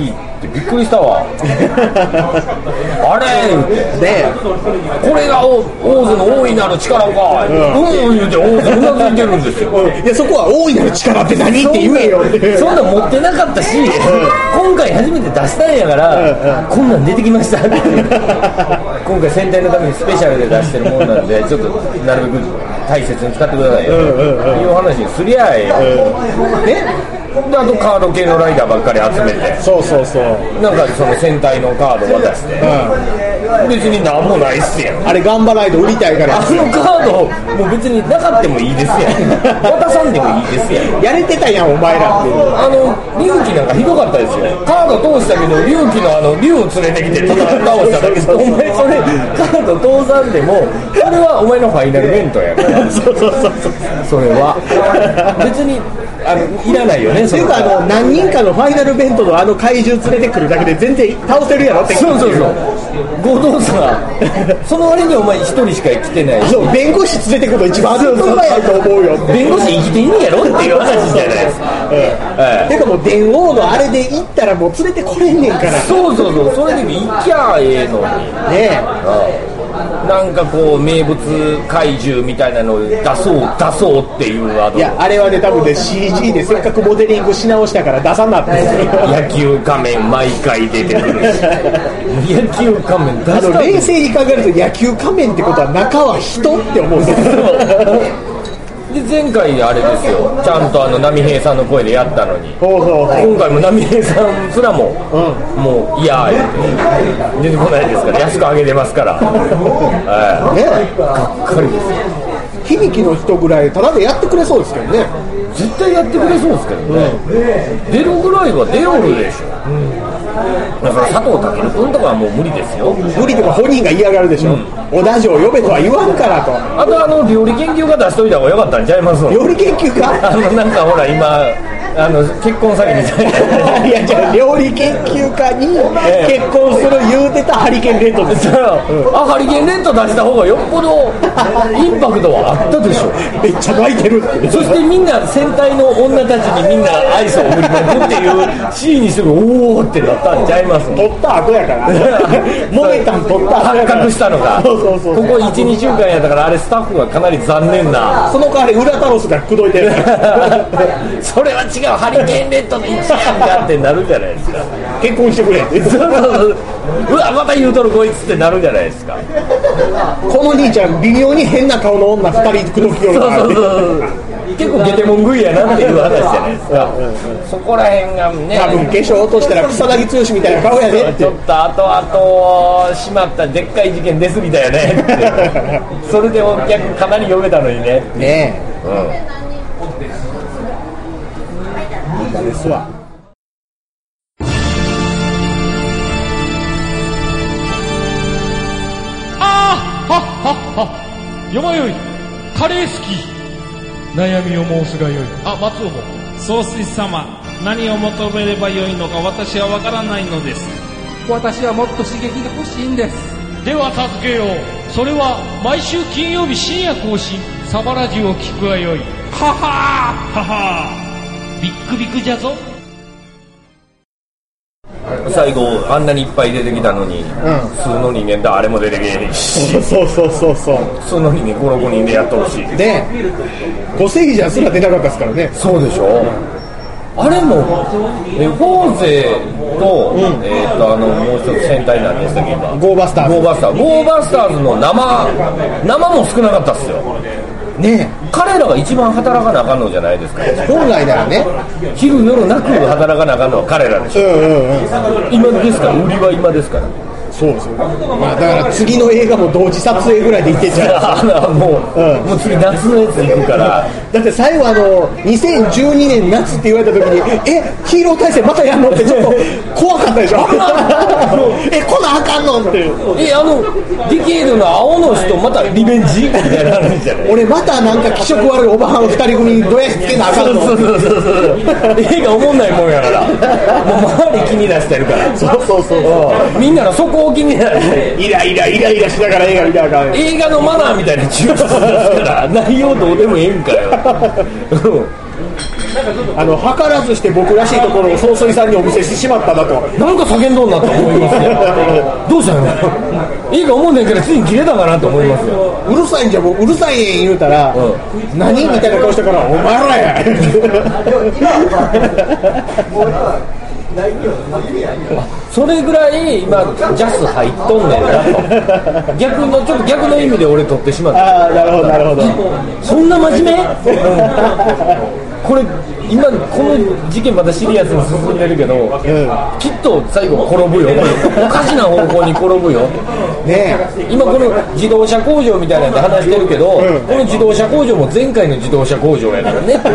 ってびっくりしたわあれでこれがオーズの大いなる力かうんうん言うてオーズうなずいてるんですよいやそこは大いなる力って何って言えよってそんなん持ってなかったし今回初めて出したんやからこんなん出てきましたって今回戦隊のためにスペシャルで出してるもんなんでちょっとなるべく大切に使ってくださいよ、うんうんうん、いう話にすりゃえよ、うん、ねであとカード系のライダーばっかり集めてそうそうそうなんかその戦隊のカード渡して、うん、別に何もないっすやんあれガンバライド売りたいからあのカードもう別になかってもいいですやん渡さんでもいいですやんやれてたやんお前らってあの龍騎なんかひどかったですよカード通したけど龍騎のあの龍を連れてきて倒しただけでお前それカード通さんでもそれはお前のファイナルベントやからそうそうそうそうそれは別にあのいらないよねっていうかあの何人かのファイナルベントのあの怪獣連れてくるだけで全然倒せるやろってそうそうそう合同さその割にお前一人しか来てないそう弁護士連れてくると一番当たり前やと思うよ弁護士生きてんねやろっていう話じゃないですか、 ええ、てかもう電王のあれで行ったらもう連れてこれんねんからそうそうそうそれでも行きゃええのにねえ、うんなんかこう名物怪獣みたいなのを出そう出そうっていうあのいやあれはね多分ね シージー でせっかくモデリングし直したから出さなって野球仮面毎回出てくるし野球仮面出したあの冷静に考えると野球仮面ってことは中は人って思うんですよで前回あれですよちゃんとあの波平さんの声でやったのにそうそうそう今回も波平さんすらも、うん、もういや出てこないですから安く上げてますから、はいね、がっかりですよ響の人ぐらいただでやってくれそうですけどね絶対やってくれそうですけどね、うん、出るぐらいは出よるでしょ、うんだから佐藤健君とかはもう無理ですよ無理とか本人が嫌がるでしょ、うん、小田城呼べとは言わんからとあとあの料理研究家出しといた方がよかったんちゃいます料理研究家あのなんかほら今あの結婚詐欺みたいないやじゃあ料理研究家に結婚する言うてたハリケーンレントですよ、 うん、あハリケーンレント出した方がよっぽどインパクトはあったでしょめっちゃ泣いてるってそしてみんな戦隊の女たちにみんな愛想を振りまくっていうシーンにするおーってなったんちゃいます撮った後やからモメタン撮った後やから発覚したのがそうそうそうここ いちにしゅうかんやったからあれスタッフがかなり残念なその代わり裏タロスが口説いてるそれは違うハリケーンレッドの一員だってなるじゃないですか結婚してくれってそうそうそううわまた言うとるこいつってなるじゃないですかこの兄ちゃん微妙に変な顔の女ふたり口説きよるからそうそうそう結構ゲテモン食いやなっていう話じゃないですかうん、うん、そこら辺がね多分化粧落としたら草薙剛みたいな顔やでってちょっと後々しまったでっかい事件出過ぎたよねってそれでお客かなり読めたのにねねえうん、ですわあーはっはっはよまよいカレー好き悩みを申すがよいあ松尾も総帥様何を求めればよいのか私は分からないのです私はもっと刺激が欲しいんですでは助けようそれは毎週金曜日深夜更新サバラジュを聞くがよいははーははービックビックじゃぞ最後あんなにいっぱい出てきたのに、うん、数の人間誰も出てけえへんしそうそうそうそう数の人間ご、ろくにんでやってほしいでごせいじゃすら出なかったですからねそうでしょ、うん、あれもえフォーゼと、うんえー、とあのもう一つ戦隊なんでしたっけ今ゴーバスターズゴーバスターズゴーバスターズの生生も少なかったっすよねえ彼らが一番働かなあかんのじゃないですか本来ならね昼夜なく働かなあかんのは彼らでしょ、うんうんうん、今ですから売りは今ですからそうですよ、まあ、だから次の映画も同時撮影ぐらいでいってんじゃないもう、うん、もう次夏のやつ行くからだって最後あのにせんじゅうにねん夏って言われた時にえヒーロー大戦またやんのってちょっと怖かったでしょえこなあかんのってえあのディケードの青の人またリベンジみたいな話じゃない俺またなんか気色悪いおばはんふたり組にどやしつけなあかんのそうそうそうそう映画おもんないもんやからもう周り気に出してるからそうそうそうみんなのそこを気になるイライライライラしながら映画見たらあかん映画のマナーみたいな中途ですから内容どうでもええんかよあの図らずして僕らしいところを総帥さんにお見せしてしまったなと。 なんか叫んどんなと思いますね。どうしたのいいか思うねんけどついに切れたかなと思いますよ。 うるさいんじゃもううるさいねん言うたら、うん、何みたいな顔したからお前らやそれぐらい今ジャス入っとんねんなと逆のちょっと逆の意味で俺取ってしまった。 ああなるほどなるほど。 そんな真面目、うん、これ今この事件まだシリアスに進んでるけど、うん、きっと最後転ぶよおかしな方向に転ぶよねえ。今この自動車工場みたいなんで話してるけど、うん、この自動車工場も前回の自動車工場やからね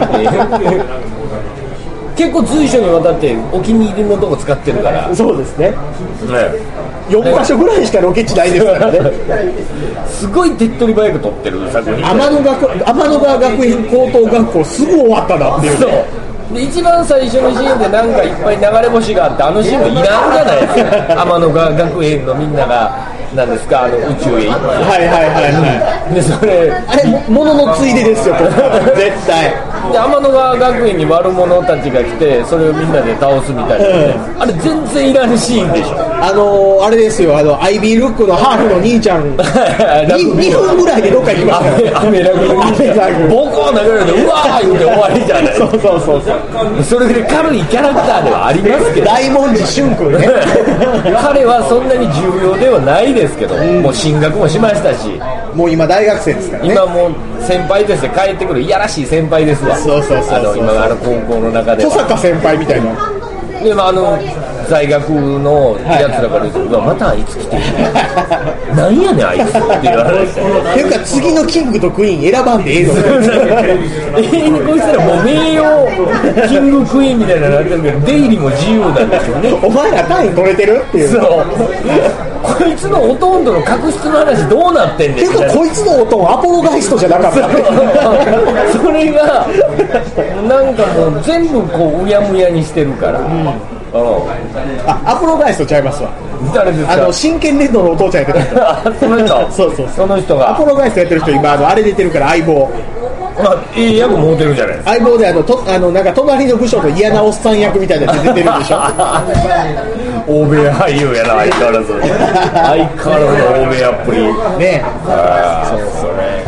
結構随所にわたってお気に入りのとこ使ってるから。 そうですね、 ねよんかしょぐらいしかロケ地ないですからねすごい手っ取り早く撮ってる作品。 天の学天の川学院高等学校すぐ終わったなっていう、ね、 そうで一番最初のシーンでなんかいっぱい流れ星があってあのシーンもいらんじゃないですか天の川学園のみんながなんですかあの宇宙へ行ってはいはいはいはいでそれあれもののついでですよ絶対で天の川学園に悪者たちが来てそれをみんなで倒すみたいな、ねうん、あれ全然いらんシーンでしょ。 あのー、あれですよあのアイビールックのハーフの兄ちゃんにふんぐらいでどっか行きますからアメラグの兄ちゃんボコー流れてうわー言うて終わりじゃないそうそうそうそうそれで軽いキャラクターではありますけど大文字俊君ね彼はそんなに重要ではないですけど、うん、もう進学もしましたしもう今大学生ですからね。 今もう先輩として帰ってくるいやらしい先輩ですわ。 そうそうそうそう。 あの今あの高校の中で小坂先輩みたいなで、まあ、あの在学のやつらから言うと、はいはい、またあいつ来てなんやねんあいつって言われてっていうか次のキングとクイーン選ばんでええの永遠にこいつらもう名誉キングクイーンみたいなのなってるけど出入りも自由なんですよねお前ら単位取れてるっていう。 そうこいつのほとんどの確執の話どうなってんねん。 結構こいつのほとんどアポロガイストじゃなかったそれがなんかもう全部こううやむやにしてるから、うん、 あアポロガイストちゃいますわ。 誰ですか。 あの真剣レッドのお父ちゃんやってたその人そうそうその人がアポロガイストやってる人今あのあれ出てるから相棒まあ、いい役持てるじゃないですか。 相棒であのとあのなんか隣の部署と嫌なおっさん役みたいなやつ出てるんでしょ欧米俳優やな相変わらず相変わらずの欧米アプリねあそうそれ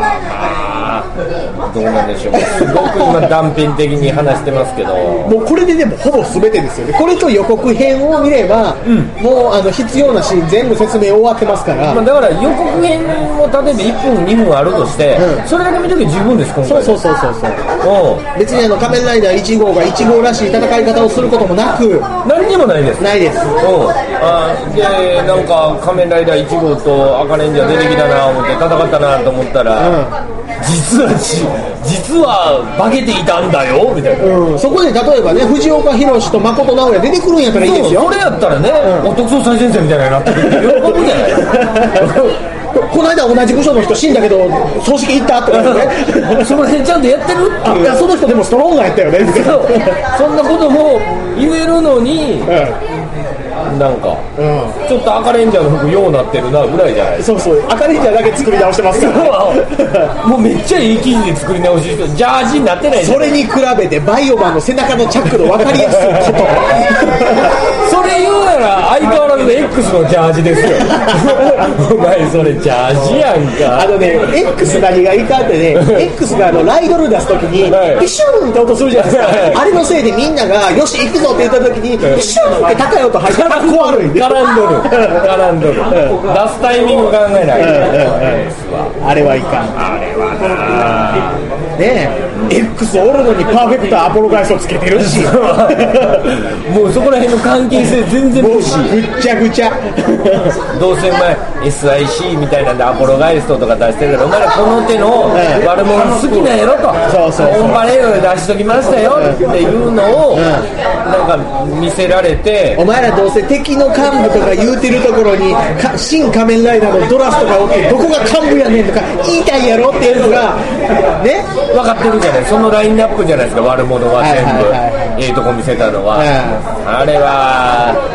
どうなんでしょうすごく今断片的に話してますけどもうこれででもほぼ全てですよね。これと予告編を見れば、うん、もうあの必要なシーン全部説明終わってますから、 まあ、だから予告編も例えばいっぷんにふんあるとして、うん、それだけ見とけば十分です今回。 そうそうそうそうそう別にあの仮面ライダーいち号がいち号らしい戦い方をすることもなく何にもないですないです。 うんあでなんか仮面ライダーいち号と赤レンジャー出てきたな思って戦ったなと思ったら、うん、実は実は化けていたんだよみたいな、 うん、そこで例えばね藤岡弘と誠直哉出てくるんやったらいいですよ。 それやったらね、うん、特捜最前線みたいなのになってくる喜ぶじゃないこの間同じ部署の人死んだけど葬式行ったとかねその辺ちゃんとやってるっていう。 いやその人でもストロンガーやったよねそんなことも言えるのに、うんなんか、うん、ちょっと赤レンジャーの服ようなってるなぐらいじゃないですか。 そうそう赤レンジャーだけ作り直してますからもうめっちゃいい生地で作り直してジャージになってない。 それに比べてバイオマンの背中のチャックの分かりやすいことそれ言うなら相変わらず X のジャージですよお前それジャージやんか。 あのね X 何がいいかってねX があのライドル出す時に、はい、ピシューンって音するじゃないですか、はい、あれのせいでみんながよし行くぞって言った時に、はい、ピシューンって高い音入って絡んどる絡んどる絡んどる出すタイミング考えない、うんうん、あれはいかん。 あれはなねえ X おるのにパーフェクトアポロガイスをつけてるしもうそこら辺の関係性全然欲しいぐっちゃぐちゃどうせお前 エスアイシー みたいなんでアポロガイストとか出してるからお前らこの手の悪者好きなんやろとそうそうそうオンパレードで出しときましたよっていうのをなんか見せられてお前らどうせ敵の幹部とか言うてるところに新仮面ライダーのドラスとかおってどこが幹部やねんとか言いたいやろっていうのがね分かってるじゃないそのラインナップじゃないですか悪者は全部ええとこ見せたのは、うん、あれは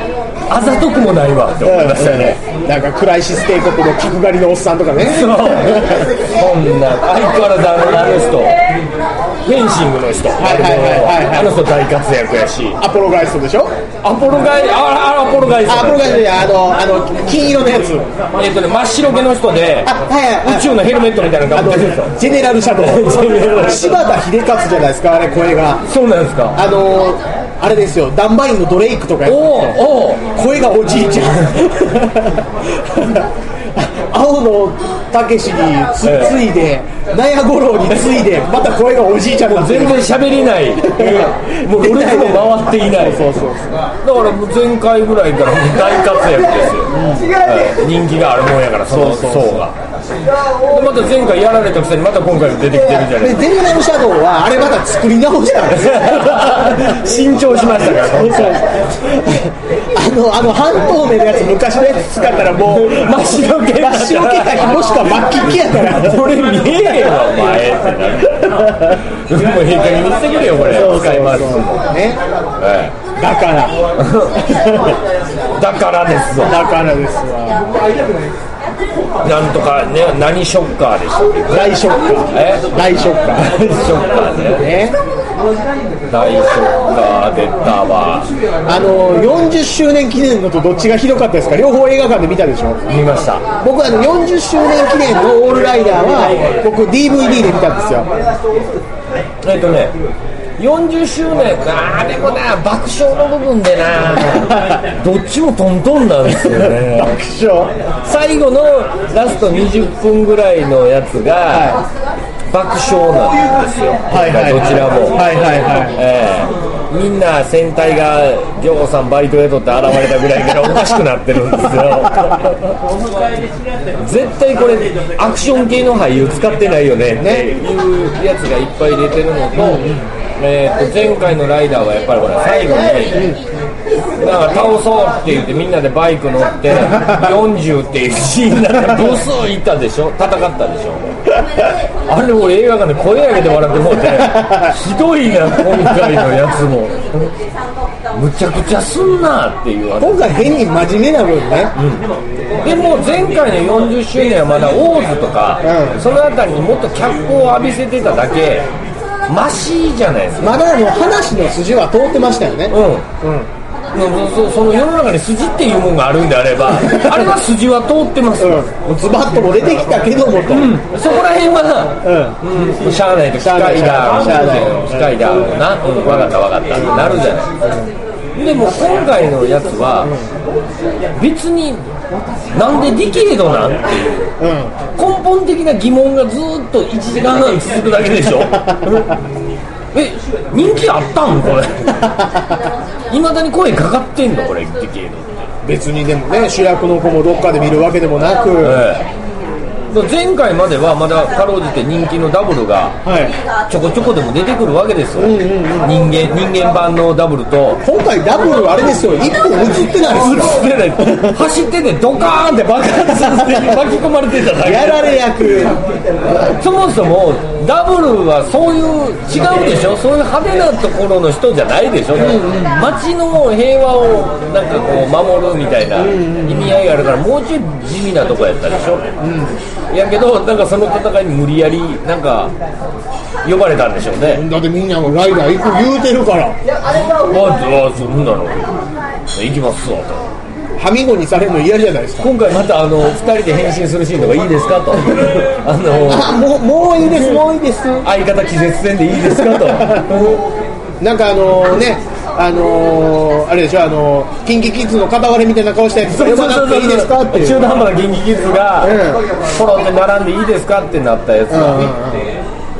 あざとくもないわって思いましたね、 うん、なんかクライシス帝国の角刈りのおっさんとかねそうこんな相変わらずあのあの人フェンシングの人、はいはいはいはい、あの人大活躍やしアポロガイストでしょアポロガイああアポロガイストアポロガイストであのあの金色のやつえっとね真っ白毛の人で、はいはい、宇宙のヘルメットみたいなのがジェネラルシャドウ柴田秀勝じゃないですかあれ声がそうなんですかあのあれですよダンバインのドレイクとかやっておお声がおじいちゃん青野武史につついで納屋五郎についでまた声がおじいちゃんなん全然喋れないもうロレスも回っていないそうそうそうだからもう前回ぐらいから大活躍ですよ、うんはい、人気があるもんやからその層がでまた前回やられたくせにまた今回も出てきてるじゃないですかデルナルシャドウはあれまた作り直したんです新調しましたからそうそうあのあの半透明のやつ昔のやつ使ったらもう真っ白系真っ白系かもしくは末期系やからこれ見えへんわお前ってなるもういい加減にしてくれよこれ使いますね、 はい、 だからだからですわだからですわなんとかね何ショッカーでしたっけ大ショッカーえ大ショッカー大ショッカーねね大ショッカー出たわあのよんじゅっしゅうねん記念のとどっちがひどかったですか両方映画館で見たでしょ見ました僕あのよんじゅっしゅうねん記念のオールライダーは僕 ディーブイディー で見たんですよえっとねよんじゅっしゅうねんあでもな爆笑の部分でなどっちもトントンなんですよね爆笑最後のラストにじゅっぷんぐらいのやつが、はい、爆笑なんですよ、はいはいはい、どちらも、 はいはいはいえー、みんな戦隊がぎょうさんバイトでとって現れたぐらいからおかしくなってるんですよ絶対これアクション系の俳優使ってないよねっていうやつがいっぱい出てるのと、うんえー、と前回のライダーはやっぱりほら最後になんか倒そうって言ってみんなでバイク乗ってよんじゅうっていうシーンになってブスーいったでしょ戦ったでしょあれ俺映画館で声上げて笑ってもうてひどいな今回のやつもむちゃくちゃすんなっていう今回変に真面目な分ね、 うん、でも前回のよんじゅっしゅうねんはまだオーズとか、うん、そのあたりにもっと脚光を浴びせてただけマシじゃないですかまだあの話の筋は通ってましたよねうん、うんそ, その世の中に筋っていうものがあるんであればあれは筋は通ってます、 うん、ズバッとも出てきたけどもと、 うん、そこら辺は、うんうん、しゃあないと機械だ機械だな、うん、分かった分かったってなるじゃないですかでも今回のやつは別になんでディケードなんていう、うん、根本的な疑問がずっといちじかんはん続くだけでしょえ人気あったんこれいまだに声かかってんのこれディケードって別にでもね主役の子もどっかで見るわけでもなく、ええ前回まではまだかろうじて人気のダブルがちょこちょこでも出てくるわけですよ、うんうんうん、人間人間版のダブルと今回ダブルあれですよ一本映ってないですよ走っててドカーンって爆発させて巻き込まれてただけやられ役そもそもダブルはそういう違うでしょそういう派手なところの人じゃないでしょ、うんうん、街の平和をなんかこう守るみたいな意味合いがあるからもうちょい地味なとこやったでしょ、うんやけどなんかその戦いに無理やりなんか呼ばれたんでしょうねだってみんなもライダー行く言うてるからああそんなの行きますわとはみごにされるの嫌じゃないですか今回またあのふたりで変身するシーンとかいいですかとあのあもうもういいですもういいです相方気絶戦でいいですかとなんかあのねあのー、あれでしょあのー、キンキキッズの片割れみたいな顔したやつ呼ばなくていいですかって中途半端なキンキキッズがポロって並んでいいですかってなったやつが、うんうん、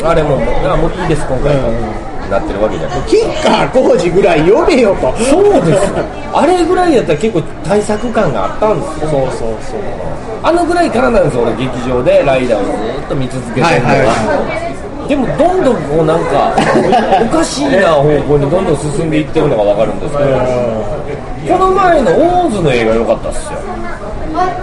あれもあもういいです今回、うんうん、なってるわけじゃないキッカー工事ぐらい呼べよとそうですあれぐらいやったら結構対策感があったんですよそうそうそうあのぐらいからなんですよ俺劇場でライダーをずっと見続けてるのは、はいはいでもどんどんこうなんかおかしいな方向にどんどん進んでいってるのが分かるんですけどこの前のオーズの映画良かったっすよ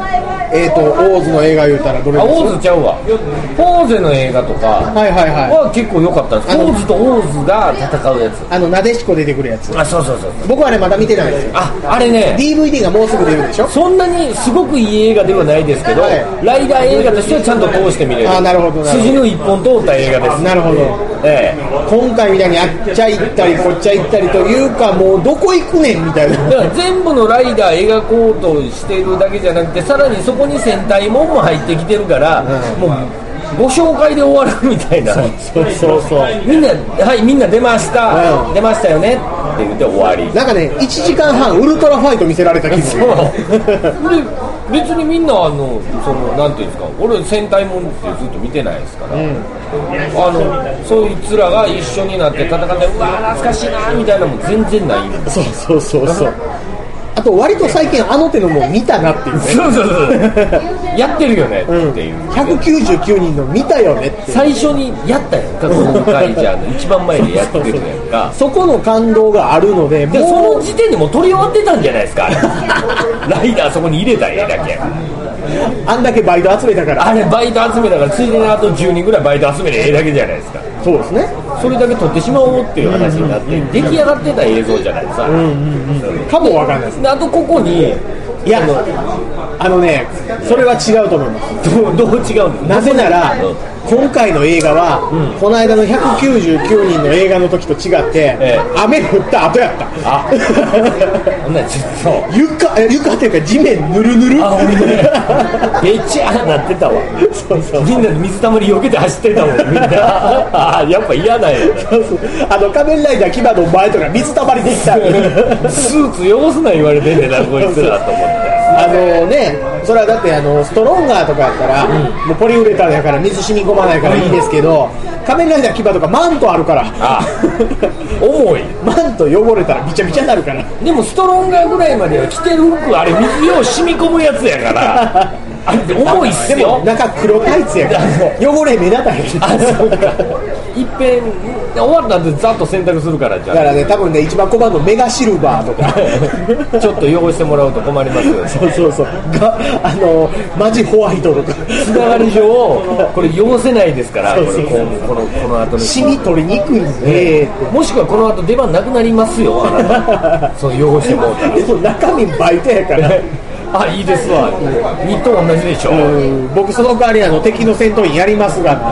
えっとオーズの映画言うたらどれです？ あ、オーズちゃうわ。ポーゼの映画とかはいはいはいは結構良かったんです。ポーズとオーズが戦うやつ。 あのなでしこ出てくるやつ。 あ、そうそうそう。 僕はねまだ見てないですよ。 あ、あれねディーブイディー がもうすぐ出るでしょ。 そんなにすごくいい映画ではないですけど、 はいライダー映画としてはちゃんと通して見れる。 あ、なるほどなるほど。 筋の一本通った映画です。 なるほど。 ええ、 今回みたいにあっちゃ行ったりこっちゃ行ったりというかもうどこ行くねんみたいな。 だから全部のライダー描こうとしているだけじゃなくて、さらにそこに戦隊もんも入ってきてるから、うん、もうご紹介で終わるみたいな。 そうそうそう。 みんなはいみんな出ました、うん、出ましたよねって言って終わり。 なんかねいちじかんはんウルトラファイト見せられた気分。 そうで別にみんなあのそのなんていうんですか、俺戦隊もんってずっと見てないですから、うん、あのそいつらが一緒になって戦ってうわ懐かしいなみたいなのも全然ないんです。 そうそうそうそう。あと割と最近あの手のも見たなっていうね。 そうそうそうやってるよねっていう、 うん、ひゃくきゅうじゅうきゅうにんの見たよねって最初にやったやんか、この会じゃの一番前でやってるやんか。 そこの感動があるので、 でもうその時点でもう撮り終わってたんじゃないですかライダーそこに入れた絵だけあんだけバイト集めたから。 あれバイト集めたからついでにあとじゅうにんぐらいバイト集める絵だけじゃないですか。 そうですね。 それだけ撮ってしまおうっていう話になって、うんうん、出来上がってた映像じゃないですか、うんうんうん、かもわかんないです。 であとここにいやあのねそれは違うと思います。 どう、どう違うんですか。 なぜなら、うん、今回の映画は、うん、この間のひゃくきゅうじゅうきゅうにんの映画の時と違って、ええ、雨降った後やった。あほんならちょっと床床っていうか地面ぬるぬる。 あ、ほんでめっちゃなってたわ。そうそう、みんなで水たまり避けて走ってたもんみんなあやっぱ嫌なんやな。そうそう、 あの仮面ライダー牙の前とか水たまりできたスーツ汚すな言われてんねんなこいつらと思って。 あのね、それはだってあのストロンガーとかやったら、うん、もうポリウレタンやから水染み込まないからいいですけど、仮面ライダー牙とかマントあるから、あ重いマント汚れたらびちゃびちゃになるから。 でもストロンガーぐらいまでは着てる服あれ水よう染み込むやつやからあれって重いっすよ。 でも中黒タイツやから汚れ目立たへん。 あ、そうかいっぺん終わった後ざっと洗濯するからじゃだからね、多分ね一番困るのメガシルバーとかちょっと汚してもらうと困りますよね。 そうそうそうがあのマジホワイトとかつながり上これ汚せないですからそうそうそう、これこのこの後のシミ取りにくいんで、 もしくはこの後出番なくなりますよあなたそう汚してもらったら。 でも中身バイトやからあ、いいですわ。ニット同じでしょ。 僕その代わりあの敵の戦闘員やりますが、うん、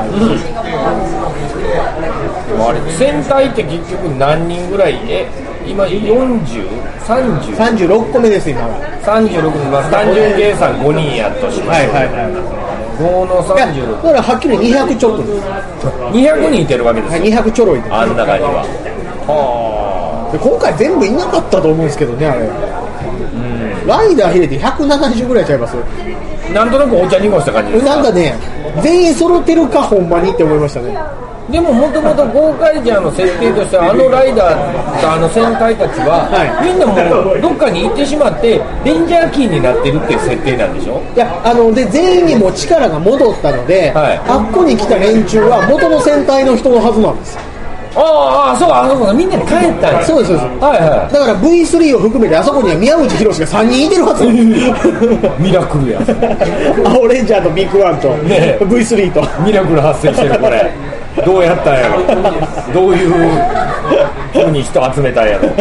あれ戦隊って結局何人ぐらい？え今よんじゅう、さんじゅう、 さんじゅうろっこめです今は。 さんじゅうろくにん、まあ、単純計算ごにんやとしましょう。はいはいはい。ごのさんじゅうろく。 だからはっきりにひゃくちょっとです。 にひゃくにんいてるわけですよ。 はい、にひゃくちょろいです。 あん中には。はあ。今回全部いなかったと思うんですけどねあれ。ライダー入れてひゃくななじゅうぐらいちゃいます？ なんとなくお茶濁した感じですか？ なんかね全員揃ってるかほんまにって思いましたね。 でももともとゴーカイジャーの設定としてはあのライダーとあの戦隊たちは、はい、みんなもうどっかに行ってしまってレンジャーキーになってるっていう設定なんでしょ？ いやあので全員にも力が戻ったので、はい、あっこに来た連中は元の戦隊の人のはずなんです。 ああ、そうか、あそこみんなに帰ったんや。 そうですそうです、 はいはい、 だから ブイスリー を含めてあそこには宮内博がさんにんいてるはずミラクルや青レンジャーとビッグワンと、ね、ブイスリー とミラクル発生してるこれどうやったんやろどういうふうに人集めたんやろ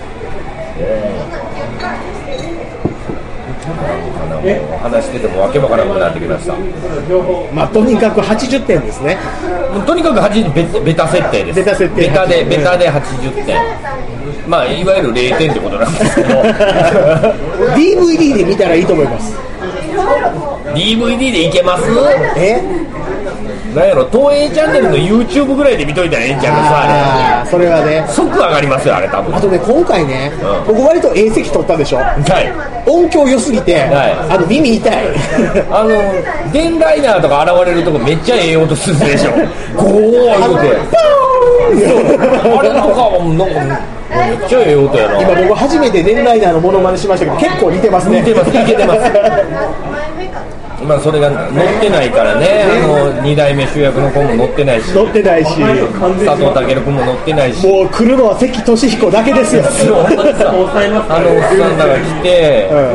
話しててもわけわからなくなってきました。 まあとにかくはちじゅってんですね。 とにかくはちじゅうベベタ設定です。 ベタ設定ベタでベタではちじゅってん。まあいわゆるれいてんってことなんですけどディーブイディー で見たらいいと思います。 ディーブイディー でいけます？ えなんやろ、東映チャンネルの YouTube ぐらいで見といたらええんちゃうかさ。 あれそれはね即上がりますよあれ多分。 あとね今回ね、うん、僕割とええ席取ったでしょ。 はい、 音響良すぎて、はい、あの耳痛いあのデンライナーとか現れるとこめっちゃええ音するでしょゴー言うてあれとかはなんかめっちゃええ音やな。 今僕初めてデンライナーのモノマネしましたけど結構似てますね。 似てます、いけてますまあそれが乗ってないからね、あのに代目主役の子も乗ってないし、 乗ってないし、 佐藤健君も乗ってないし、 もう来るのは関俊彦だけですよ。 あのおっさんらが来て、う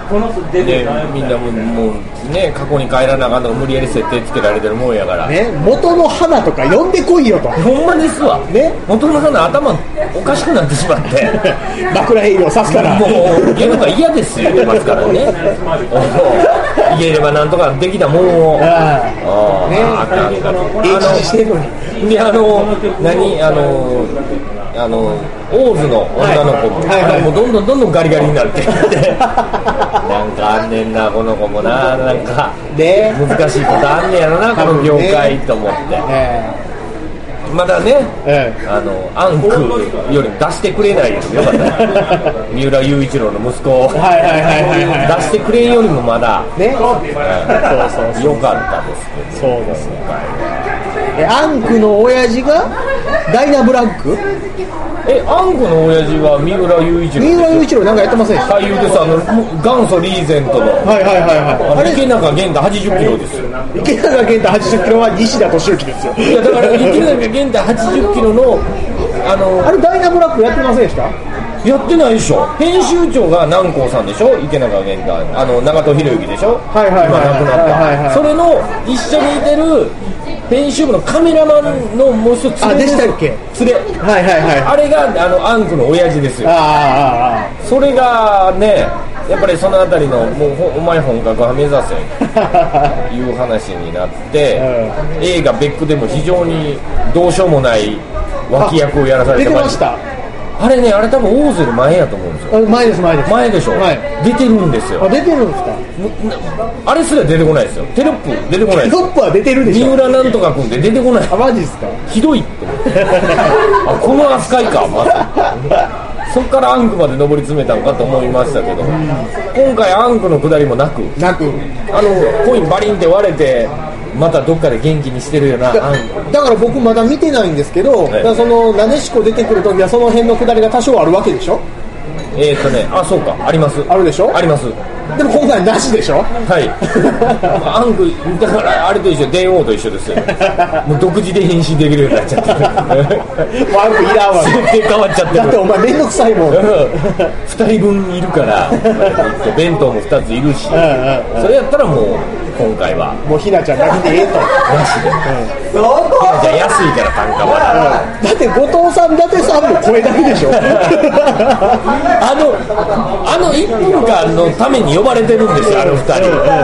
でみんなももうね過去に帰らなあかんとか無理やり設定つけられてるもんやから、 ね、元の花とか呼んでこいよと。 ほんまですわ、 ね、 元の花頭おかしくなってしまって枕営業さすからもう言うのが嫌ですよ言いますからね言えればなんとかできたもんをああねあかんかと演出してんのにであの何あのあのオーズの女の子も、 はいはいはい、 もうどんどんどんどんガリガリになってきてなんかあんねんなこの子もななんか難しいことあんねやろなこの業界と思って、 ね、 まだね、 ええ、 あのアンクより出してくれないよりよかった三浦雄一郎の息子を出してくれんよりもまだね、 そうそうよかったですけど、 そうですね。えアンクの親父がダイナブラック？ えアンクの親父は三浦雄一郎。 三浦雄一郎なんかやってませんでした？ 俳優です。あの元祖リーゼントの、 はいはいはいはい、 あれ池中玄太はちじゅっキロですよ。 池中玄太はちじゅっキロは西田敏行ですよ。 いやだから池中玄太はちじゅっキロのあのあれダイナブラックやってませんでした？ やってないでしょ。編集長が南光さんでしょ。池中玄太あの長門博之でしょ。 はいはいはい、 今亡くなった、 はいはいはい、 それの一緒にいてる編集部のカメラマンのもう一つあでしたっけ連れ、 はいはいはい、 あれがあのアンクの親父ですよ。 ああそれがねやっぱりそのあたりのもうお前本格派目指せいう話になって、うん、映画ベックでも非常にどうしようもない脇役をやらされてました。あれね、あれ多分オーズより前やと思うんですよ。 前です前です前でしょ、はい、出てるんですよ。 あ出てるんですか。 あれすら出てこないですよ。テロップ出てこないです。 テロップは出てるでしょ。 三浦なんとか君で出てこない。 あマジですか。 ひどいってあこの扱いかまずそっからアンクまで上り詰めたのかと思いましたけど、うん、今回アンクの下りもなくなくあのコインバリンって割れてまたどっかで元気にしてるよな。 だ, だから僕まだ見てないんですけど、はい、だからそのなでしこ出てくるときはその辺の下りが多少あるわけでしょ。 えーっとねあそうかありますあるでしょ。 あります。 でも今回なしでしょ。 はいアンクだからあれと一緒電王と一緒ですよもう独自で編集できるようになっちゃってるもうアンクいらんわ設定変わっちゃってる。 だってお前めんどくさいもんふたりぶんいるから弁当もふたついるし、うんうんうん、それやったらもう今回はもうひなちゃんだけでええとなしで、うん、ひなちゃん安いから単価は、 うん、だって後藤さん伊達さんも声だけでしょあのあのいっぷんかんのために呼ばれてるんですよあのふたり、うんうんうん、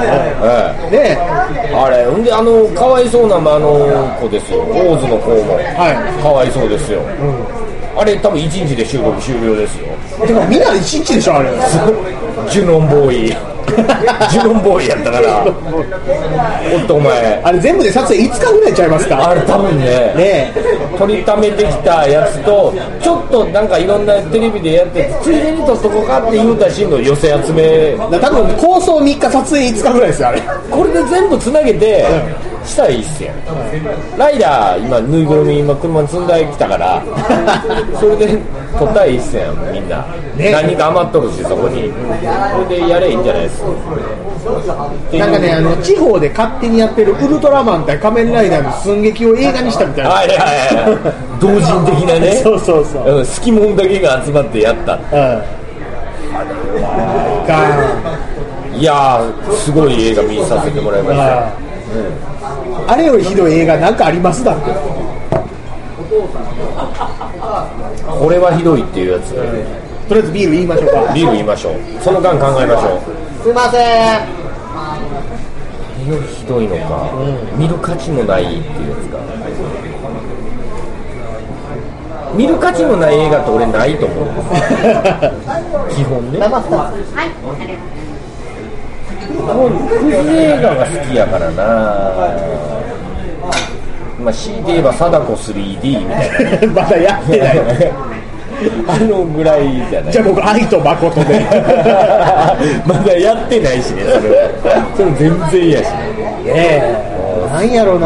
ねあれんであのかわいそうなあの子ですよオーズの子も、はい、かわいそうですよ、うん、あれ多分いちにちで収録終了ですよ。 てかみんないちにちでしょあれジュノンボーイジュノンボーイやったからおっとお前あれ全部で撮影いつかぐらいちゃいますか。 あれ多分 ね, ね取りためてきたやつとちょっとなんかいろんなテレビでやってついでに撮っとこうかって言うたシーンの寄せ集め多分構想みっか撮影いつかぐらいですよあれ。 これで全部つなげて、うん、したらいいっすよ、うん、ライダー今ぬいぐるみ今車に積んできたからそれで撮ったらいいっすよみんな、ね、何人か余っとるしそこに、うん、それでやればいいんじゃないですか。 なんかねあの地方で勝手にやってるウルトラマン対仮面ライダーの寸劇を映画にしたみたいな、 はいはいはい同人的なねそうそうそう、 うん、好きもんだけが集まってやった、うん、いやーすごい映画見させてもらいました、うん、 あれよりひどい映画なんかありますだって。 これはひどいっていうやつ、うん、 とりあえずビール言いましょうか。 ビール言いましょう。その間考えましょう。 すいません。 よりひどいのか、うん、見る価値もないっていうやつか。見る価値もない映画って俺ないと思う基本ね。生スターはいクズ映画が好きやからな、まあ、強いて言えば貞子 スリーディー みたいなまだやってないあのぐらいじゃない。 じゃあ僕愛と誠でまだやってないしねそれはそれ全然嫌やしねえー、なんやろな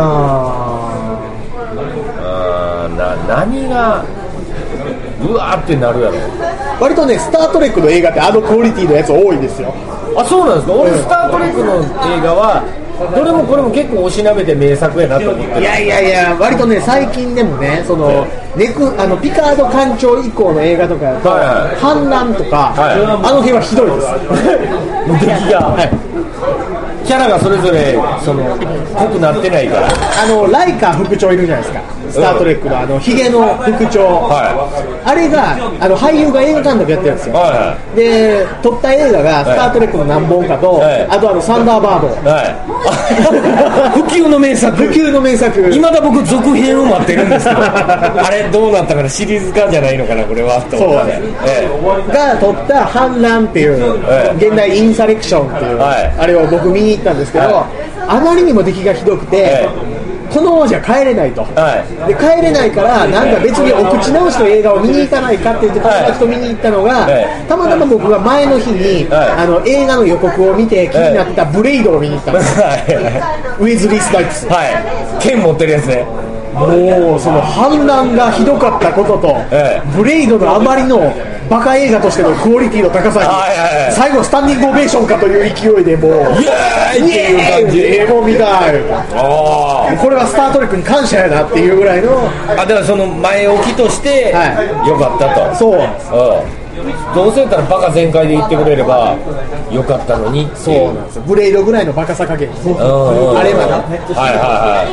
あな何がうわーってなるやろ。 割とねスタートレックの映画ってあのクオリティのやつ多いですよ。 あそうなんですか。俺スタートレックの映画はどれもこれも結構おしなべて名作やなと思ってる。 いやいやいや、割とね最近でもね、そのネクあのピカード艦長以降の映画とかだと、 はいはい、 反乱とか、はい、あの辺はひどいです。 もう敵が、はい、キャラがそれぞれその濃くなってないから。 あのライカ副長いるじゃないですか、スター・トレックのあのヒゲの副長、はい、あれがあの俳優が映画監督やってるんですよ、はいはい、で撮った映画がスター・トレックの何本かと、はい、あとあのサンダーバード、はい、 不朽の名作不朽の名作未だ僕続編を待ってるんですよあれどうなったかな、シリーズ化じゃないのかなこれはと思って、 ええ、が撮った反乱っていう、ええ、現代インサレクションっていう、はい、あれを僕見に行ったんですけど、はい、あまりにも出来がひどくて、ええ、このままじゃ帰れないと、はい、で帰れないからなんか別にお口直しの映画を見に行かないかって言って友達と見に行ったのが、はい、たまたま僕が前の日に、はい、あの映画の予告を見て気になったブレイドを見に行ったんです、はい、ウィズリー・スナイプス、 はい、剣持ってるやつね。 もうその反乱がひどかったことと、ええ、ブレイドのあまりのバカ映画としてのクオリティの高さに、はいはいはい、最後スタンディングオベーションかという勢いでもうイエーイっていう感じ、 ええもん見たい、あこれはスタートレックに感謝やなっていうぐらいの、 あだからその前置きとしてよかったと、はい、 そうなんです、 どうせやったらバカ全開で言ってくれればよかったのに。 そうなんですよ、ブレイドぐらいのバカさ加減あればな、 はいはいはい、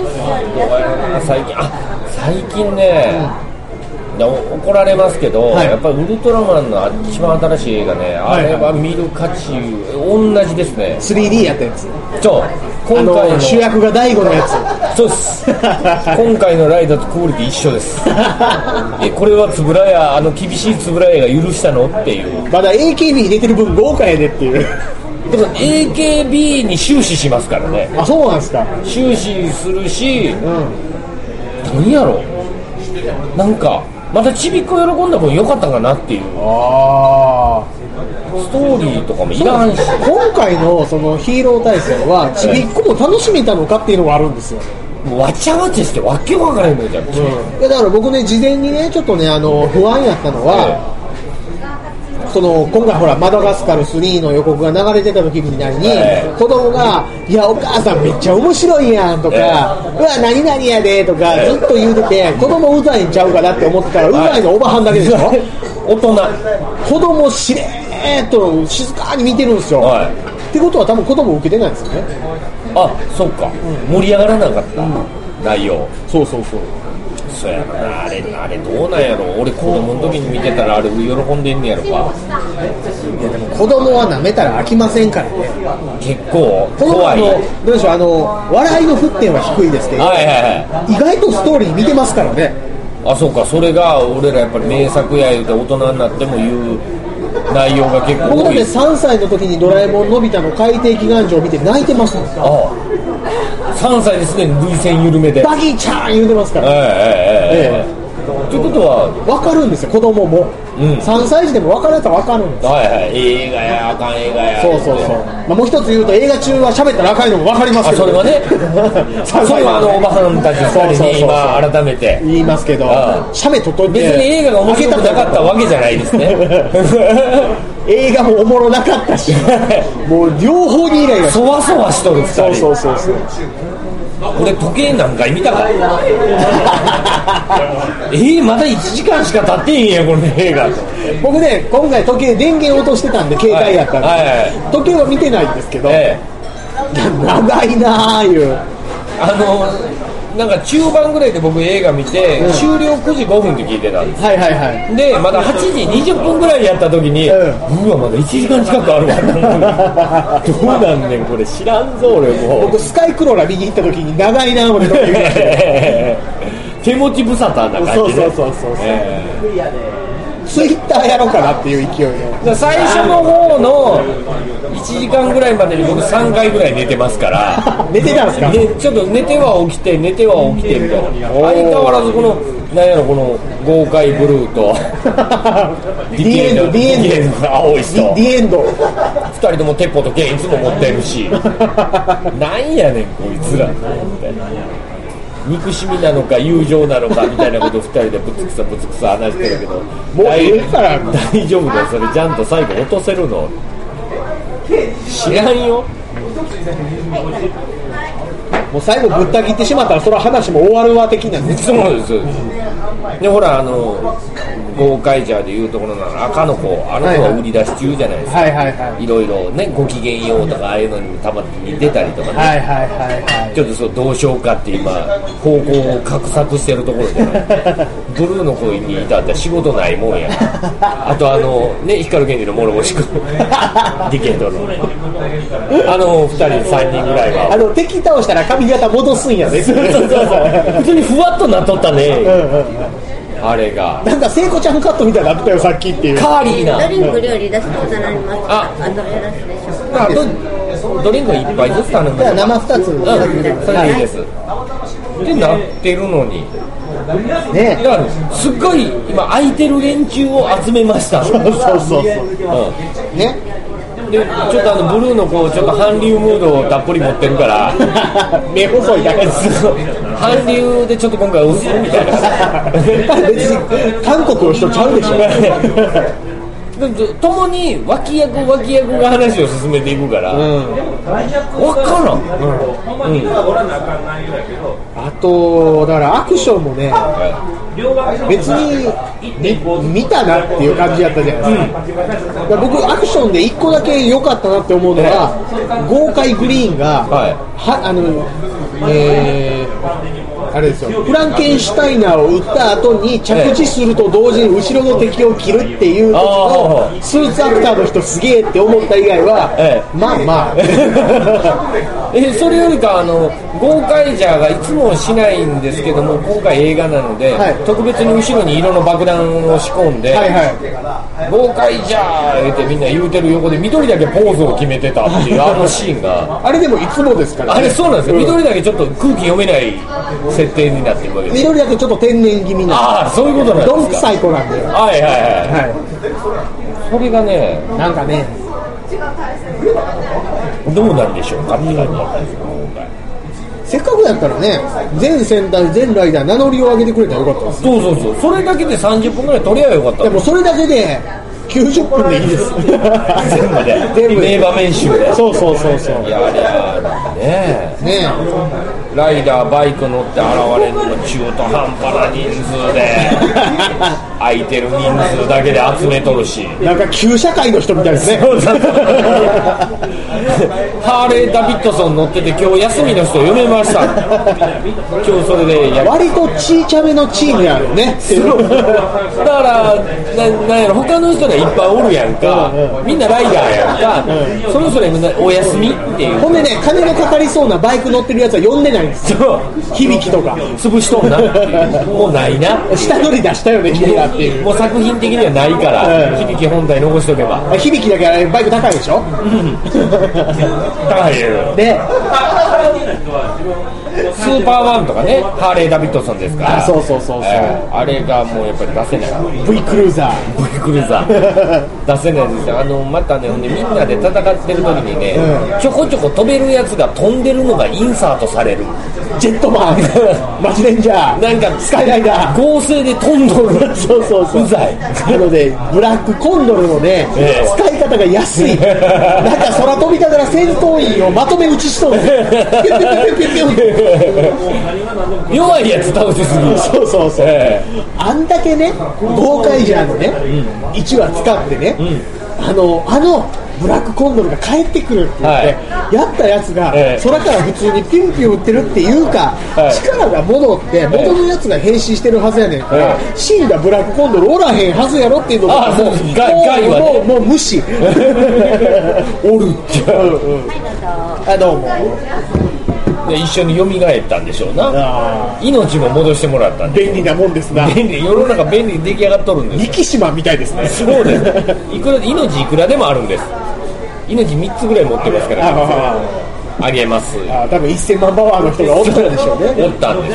最近あ最近ね、うん、怒られますけど、はい、やっぱりウルトラマンの一番新しい映画ね、あれは見る価値同じですね。 スリーディー やったやつ、 そう今回の主役が大悟のやつ、 そうです今回のライダーとクオリティ一緒ですえこれは円谷、あの厳しい円谷が許したのっていう、 まだ エーケービー 入れてる分豪華やでっていうでも エーケービー に終始しますからね。 あ、そうなんですか。 終始するし、うん、何やろなんかまたちびっこ喜んだ分良かったかなっていう。あストーリーとかもいらんし、 今回のそのヒーロー対戦はちびっこも楽しめたのかっていうのがあるんですよ。 もうわちゃわちゃしてわけわからへんのじゃん、うん、 だから僕ね事前にねちょっとねあの不安やったのは、えー、その今回ほらマダガスカルスリーの予告が流れてた時みたいに、えー、子供がいやお母さんめっちゃ面白いやんとか、えー、うわ何々やでとか、えー、ずっと言うてて子供うざいんちゃうかなって思ってたら、うざいのおばはんだけでしょ大人子供しれーっと静かに見てるんですよ、はい、ってことは多分子供受けてないんですよね。 あ、そっか、うん、盛り上がらなかった、うん、内容。 そうそうそうそうやな、あれあれどうなんやろ。俺子供の時に見てたらあれ喜んでんねやろか。いやでも子供は舐めたら飽きませんからね。 結構怖い。 どうでしょう、あの笑いの沸点は低いですけど、はいはいはい、意外とストーリー見てますからね。 あ、そうか、それが俺らやっぱり名作や言うて大人になっても言う内容が結構多い。 僕だってさんさいの時にドラえもんのび太の海底祈願所を見て泣いてますもん。ああ、さんさいですでに涙腺緩めでバギーちゃん言うてますから、えーえーえーえーということは分かるんですよ、子供も、うん、さんさい児でも分かるやつは分かるんですよ。 はいはい、映画やあかん映画や。 そうそうそう、まあ、もう一つ言うと映画中は喋ったらあかんのも分かりますけど、 あそれはねそれはあのおばはんたちふたりに今改めて言いますけど、喋っとっといて別に映画が面白くなかったわけじゃないですね映画もおもろなかったしもう両方にイライラそわそわしとるふたり。 そうそうそうそう、 俺時計何回見たかえー、まだいちじかんしか経ってへんやこの映画。 僕ね今回時計電源落としてたんで携帯やったんで、はいはいはい、時計は見てないんですけど、えー、長いなあいうあのなんか中盤ぐらいで僕映画見て、うん、終了くじごふんって聞いてたんです、 はいはいはい、 でまだはちじにじゅっぷんぐらいやった時に、うん、うわまだいちじかん近くあるわどうなんねんこれ知らんぞ俺もう。 僕スカイクローラ見に行った時に長いな俺の手持ち無沙汰な感じで、 そうそうそうそう、えー、ツイッターやろうかなっていう勢いで最初の方のいちじかんぐらいまでに僕さんかいぐらい寝てますから寝てたんですか、 ね、ちょっと寝ては起きて寝ては起きてみたいな。相変わらずこの何やろこの豪快ブルーとディエンドディエンド青い人ディエンドふたりとも鉄砲と剣いつも持ってるしなんやねんこいつらみたいな、憎しみなのか友情なのかみたいなことをふたりでぶつくさぶつくさ話してるけどもう大, 大丈夫だよそれちゃんと最後落とせるの知らんよもう最後ぶった切ってしまったらそれは話も終わるわ的なんです。 そうです。でほらあのゴーカイジャーでいうところなら赤の子、あの子は売り出し中じゃないですか。 はいはいはい。 いろいろね、ごきげんようとかああいうのにたまに出たりとかね。 はいはいはいはい。 ちょっとそうどうしようかって今方向を画策してるところじゃない。ブルーの子にいたって仕事ないもんや。あとあのね光源氏の諸星君、ディケートのあのふたりさんにんぐらいはあの敵倒したら髪型戻すんやね。 そうそうそう普通にふわっとなっとったね。うんうんあれがなんか聖子ちゃんカットみたいになってたよさっきっていう。 カーリーなドリンク料理出すことになります。あ、あとよろしいでしょうか。 あとドリンク一杯ずつ頼む。 じゃあ生ふたつ、うん、 それでいいです、はい、ってなってるのにね、 だからすっごい今空いてる連中を集めました。 そうそうそうそう、うん、ねでちょっとあのブルーの子ちょっと韓流ムードをたっぷり持ってるから目細いだけ韓流でちょっと今回薄いみたいな別に韓国の人ちゃうでしょともに脇役脇役が話を進めていくから、うん、分からん、うんうん、 あとだからアクションもね、はい、別に見たなっていう感じやったじゃないですか、うん、だ僕アクションでいっこだけ良かったなって思うのは、はい、豪快グリーンが、はい、はあのえーあれですよフランケンシュタイナーを撃った後に着地すると同時に後ろの敵を切るっていう時のスーツアクターの人すげえって思った以外は、ええ、まあまあえそれよりかあのゴーカイジャーがいつもしないんですけども今回映画なので、はい、特別に後ろに色の爆弾を仕込んで、はいはい、ゴーカイジャーってみんな言うてる横で緑だけポーズを決めてたっていうあのシーンがあれでもいつもですから、 ね、あれそうなんですよ、うん、緑だけちょっと空気読めない設定になってるわけです。 緑だけちょっと天然気味なああそういうことなんですか。 ドンくさい子なんで、 はいはいはい、はい、それがねなんかねどうなんでしょうかって感じ、 せっかくやったらね全戦隊全ライダー名乗りを上げてくれたらよかったです。 そうそうそうそれだけでさんじゅっぷんぐらい撮りゃよかった。 でもそれだけできゅうじゅっぷんでいいです全部で全部名場面集でそうそうそうそういやいやねえねえライダーバイク乗って現れるの中途半端な人数で空いてる人数だけで集めとるしなんか旧社会の人みたいですねハーレー・ダビッドソン乗ってて今日休みの人読めました今日それでや割とちいちゃめのチームやるねだからななんやろ他の人がいっぱいおるやんか、うんうん、みんなライダーやんか、うん、それぞれみんなお休みっていうほんでね金のかかりそうなバイク乗ってるやつは呼んでないんですよ響きとか潰しとんなっていうもうないな下取り出したよね君がっていうもう作品的にはないから、うん、響き本体残しとけば響きだけあれバイク高いでしょ、うん、 高いよでスーパーワンとかねハーレー・ダビッドソンですからあそうそうそうそう、 えー、あれがもうやっぱり出せない V クルーザー V クルーザー出せないんですよ。あのまたねみんなで戦ってる時にね、うん、ちょこちょこ飛べるやつが飛んでるのがインサートされるジェットマンマジレンジャーなんかスカイライダー合成で飛んどるそうそうそううざいなのでブラックコンドルのね、えー、使い方が安いなんか空飛びながら戦闘員をまとめ撃ちしとる弱いやつ倒せすぎそうそうそう、えー、あんだけね豪快ジャーのね、うん、いちわ使ってね、うん、あのあのブラックコンドルが帰ってくるって言って、はい、やったやつが、えー、空から普通にピュンピュン撃ってるっていうか、はい、力が戻って元のやつが変身してるはずやねんから、えー、死んだブラックコンドルおらへんはずやろっていうのがもうもう、ね、もうもう無視おるって、うんうん、 あどうもで一緒に蘇ったんでしょうな命も戻してもらったんで便利なもんですな便利世の中便利に出来上がっとるんです力士マンみたいですねそうですいくら命いくらでもあるんです命みっつぐらい持ってますからああげますあ多分せんまんパワーの人がおったんでしょうねおったんです、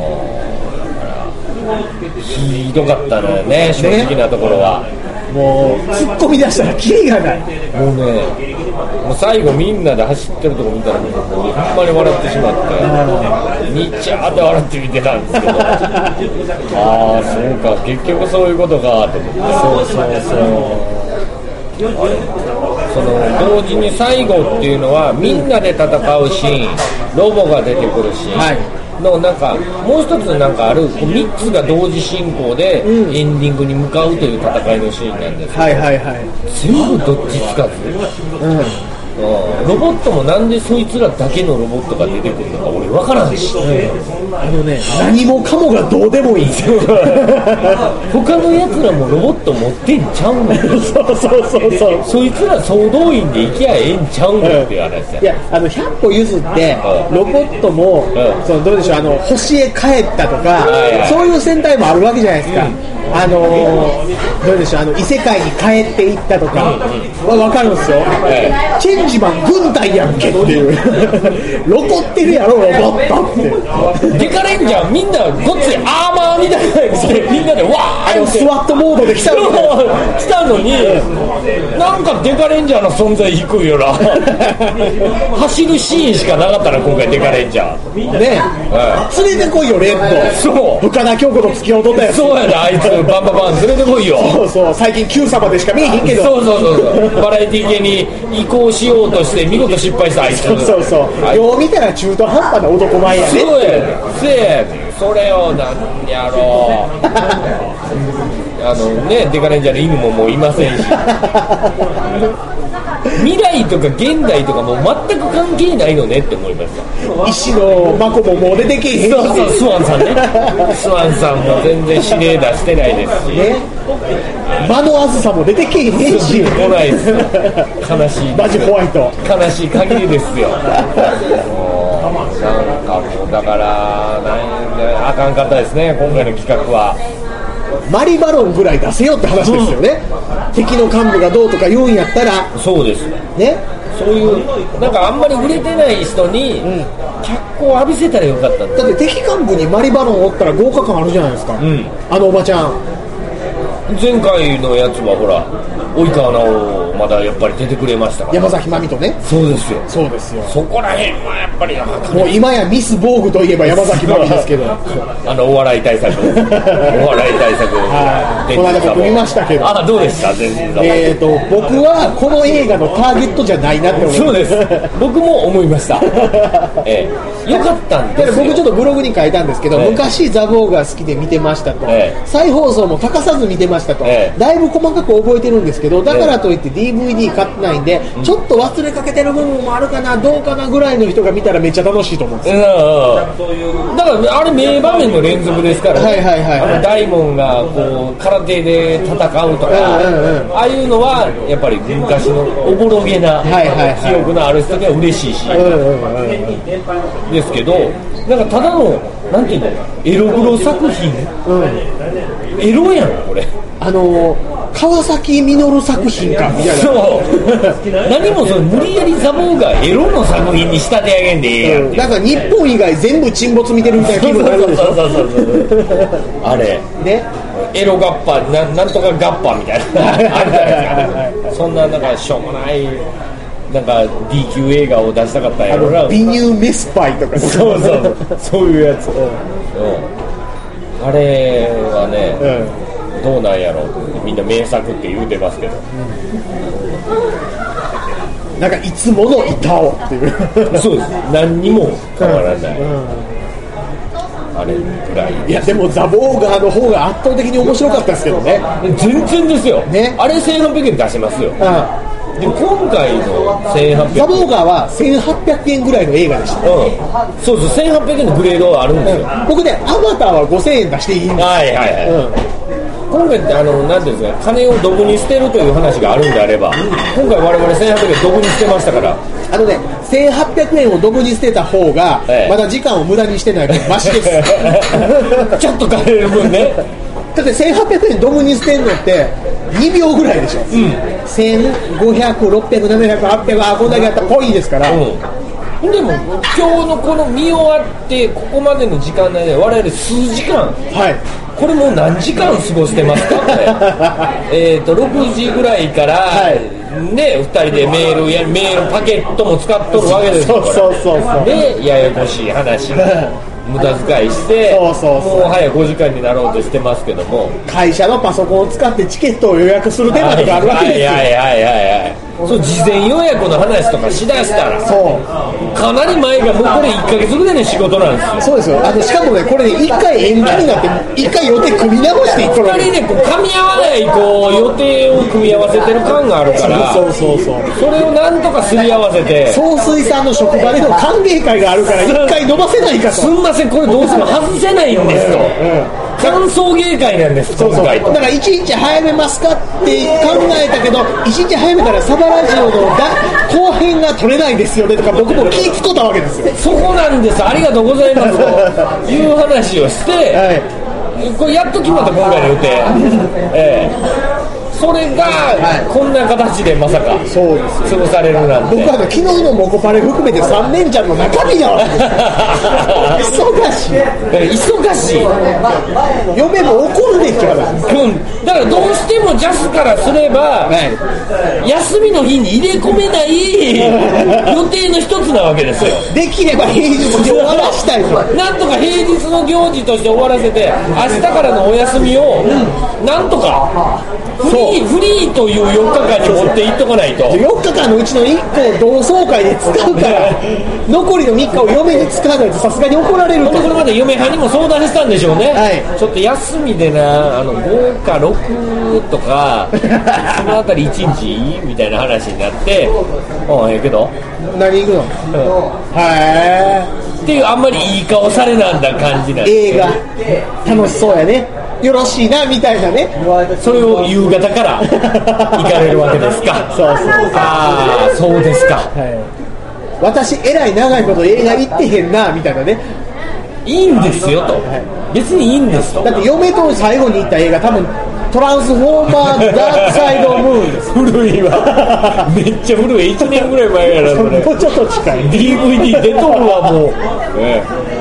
ひどかったのよね正直なところは、ねもう突っ込み出したらキリがないもうねもう最後みんなで走ってるとこ見たらもうほんまに笑ってしまってにっちゃーって笑って見てたんですけどああそうか結局そういうことかと思ってそうそうそうその同時に最後っていうのはみんなで戦うシーンロボが出てくるシーン、はい、のなんかもう一つなんかあるみっつが同時進行でエンディングに向かうという戦いのシーンなんですけど、 はいはいはい、 全部どっちつかず、うんロボットもなんでそいつらだけのロボットが出てくるのか俺分からんし、うん、 あのね何もかもがどうでもいいんですよ他のやつらもロボット持ってんちゃうのそうそうそうそうそいつら総動員で行きゃええんちゃうのっていう話や、 いやあのひゃっぽ譲ってロボットも、うん、そのどうでしょうあの星へ帰ったとか、はいはい、そういう戦隊もあるわけじゃないですか、うんあのー、どうでしょうあの異世界に帰っていったとかは分かるんですよ、はい、チェンジマン軍隊やんけっていうロコってるやろロボットってデカレンジャーみんなごっついアーマーみたいなやつでみんなでわーってスワットモードで来たの来たのになんかデカレンジャーの存在低いよな走るシーンしかなかったら今回デカレンジャーね、はい、連れてこいよレッドそう深田恭子と付き合うとったやつそうやであいつバンバンバン連れてこいよそうそう最近 Q 様でしか見えへんけどそうそうそうそうバラエティ系に移行しようとして見事失敗したあいつそうそうそう、はい、よう見たら中途半端な男前やねそうやせそれをなんやろうあのねデカレンジャーの犬ももういませんし未来とか現代とかもう全く関係ないのねって思いました石のマコももう出てけへんそうそうスワンさんねスワンさんも全然指令出してないですしね間のあずさも出てけへんし来ないです悲しいマジホワイト悲しい限りですよなんかもうだからなんあかんかったですね今回の企画はマリバロンぐらい出せよって話ですよね、うん、敵の幹部がどうとか言うんやったらそうですねそういうなんかあんまり売れてない人に脚光を浴びせたらよかったんだだって敵幹部にマリバロンおったら豪華感あるじゃないですか、うん、あのおばちゃん前回のやつはほら及川直まだやっぱり出てくれましたから山崎真美とねそうですよそうですよそこら辺はやっぱりもう今やミス防具といえば山崎真美ですけどあのお笑い対策お笑い対策はいこの間僕見ましたけどあどうでした全然えーと僕はこの映画のターゲットじゃないなって思いますそうです僕も思いました、ええ、よかったんですよ僕ちょっとブログに書いたんですけど、ええ、昔ザボーが好きで見てましたと、ええ、再放送も欠かさず見てましたと、ええ、だいぶ細かく覚えてるんですけどだからといって ディーブイディー 買ってないんで、うん、ちょっと忘れかけてる部分もあるかなどうかなぐらいの人が見たらめっちゃ楽しいと思うんですよ、うん、 だからあれ名場面の連続ですからね、 はいはいはいはい、 あの大門がこう空手で戦うとか、うんうんうん、ああいうのはやっぱり昔のおぼろげな、はいはいはい、記憶のある人には嬉しいし、うんうんうん、ですけどなんかただのなんていうのエログロ作品、うん、エロやんこれあの川崎実作品かみたいなそう何もその無理やりザボーがエロの作品に仕立て上げんでええやん、 うん、なんか日本以外全部沈没見てるみたいな気分になるでしょそうそうそうそうあれねエロガッパ な, なんとかガッパみたいなあるじゃないですかそんななんかしょうもないなんか ディー 級映画を出したかったんやろなビニューメスパイとかそうそうそういうやつ、うんうん、あれはね、うん、どうなんやろうみんな名作って言うてますけど、うん、 なんかいつもの板をっていうそうです何にも変わらない、うんうん、あれぐらいいやでもザボーガーの方が圧倒的に面白かったですけどね全然ですよ、ね、あれせんはっぴゃくえん出しますよ、うんで今回のせんはっぴゃくえんザボーガーはせんはっぴゃくえんぐらいの映画でした、 うん、そうそうせんはっぴゃくえんのグレードはあるんですよ、うん、 僕ねアバターはごせんえん出していいんですはいはいはい、うん、今回ってあのなんていうんですか金をドブに捨てるという話があるんであれば今回我々せんはっぴゃくえんドブに捨てましたからあのねせんはっぴゃくえんをドブに捨てた方が、ええ、まだ時間を無駄にしてないからマシですちょっと買える分ねだってせんはっぴゃくえんドブに捨てるのってにびょうぐらいでしょ、うん、せんごひゃく、ろっぴゃく、ななひゃく、はっぴゃくあこんだけあったらポイですから、うん、 でも今日のこの見終わってここまでの時間内で我々数時間、はい、これもう何時間過ごしてますかえとろくじぐらいから、はいね、ふたりでメールやメールパケットも使っとるわけですよそうそうそうそうでややこしい話無駄遣いしてそうそうそうもう早ごじかんになろうとしてますけども会社のパソコンを使ってチケットを予約する手間とかあるわけですよはいはいはいはいはいそう事前予約の話とかしだしたらそうかなり前がもうこれいっかげつぐらいの仕事なんですよ。 そうですよ。あのしかもねこれねいっかい延期になっていっかい予定組み直していくのふたりでこう噛み合わないこう予定を組み合わせてる感があるからそうそうそうそれをなんとかすり合わせて総帥さんの職場での歓迎会があるからいっかい伸ばせないかとすんませんこれどうしても外せないんですと、歓送迎会なんですそうそう今回だからいちにち早めますかって考えたけどいちにち早めたらサバラジオのだ後編が取れないですよねとか僕も聞きつこたわけですよ。 そこなんですありがとうございますという話をして、 はいこれやっと決まった今回の予定、ええそれがこんな形でまさかそうです潰されるなんて僕はあの昨日のモコパレ含めてさんねんちゃんの中身なわけです忙しい忙しい嫁も怒るでしょうんだからどうしてもジャスからすれば、はい、休みの日に入れ込めない予定の一つなわけですよ。 できれば平日で終わらしたいとなんとか平日の行事として終わらせて明日からのお休みを、うん、なんとかフリー、フリーというよっかかんに持っていっとかないとよっかかんのうちのいっこを同窓会で使うから残りのみっかを嫁に使わないとさすがに怒られると。 これまで嫁はんにも相談したんでしょうね、 はい、 ちょっと休みでなあのごかろくとかそのあたりいちにちいいみたいな話になってああええけど何行くの、うん、へーっていうあんまりいい顔されなんだ感じなん映画楽しそうやねよろしいなみたいなねそれを夕方から行かれるわけですかそうそうああそうですか、 はい、私えらい長いこと映画行ってへんなみたいなねいいんですよと、はい、別にいいんですとだって嫁と最後に行った映画多分トランスフォーマーダークサイドムーンです古いわめっちゃ古いいちねんぐらい前やなそれもうちょっと近いディーブイディー 出とるわもう、ね、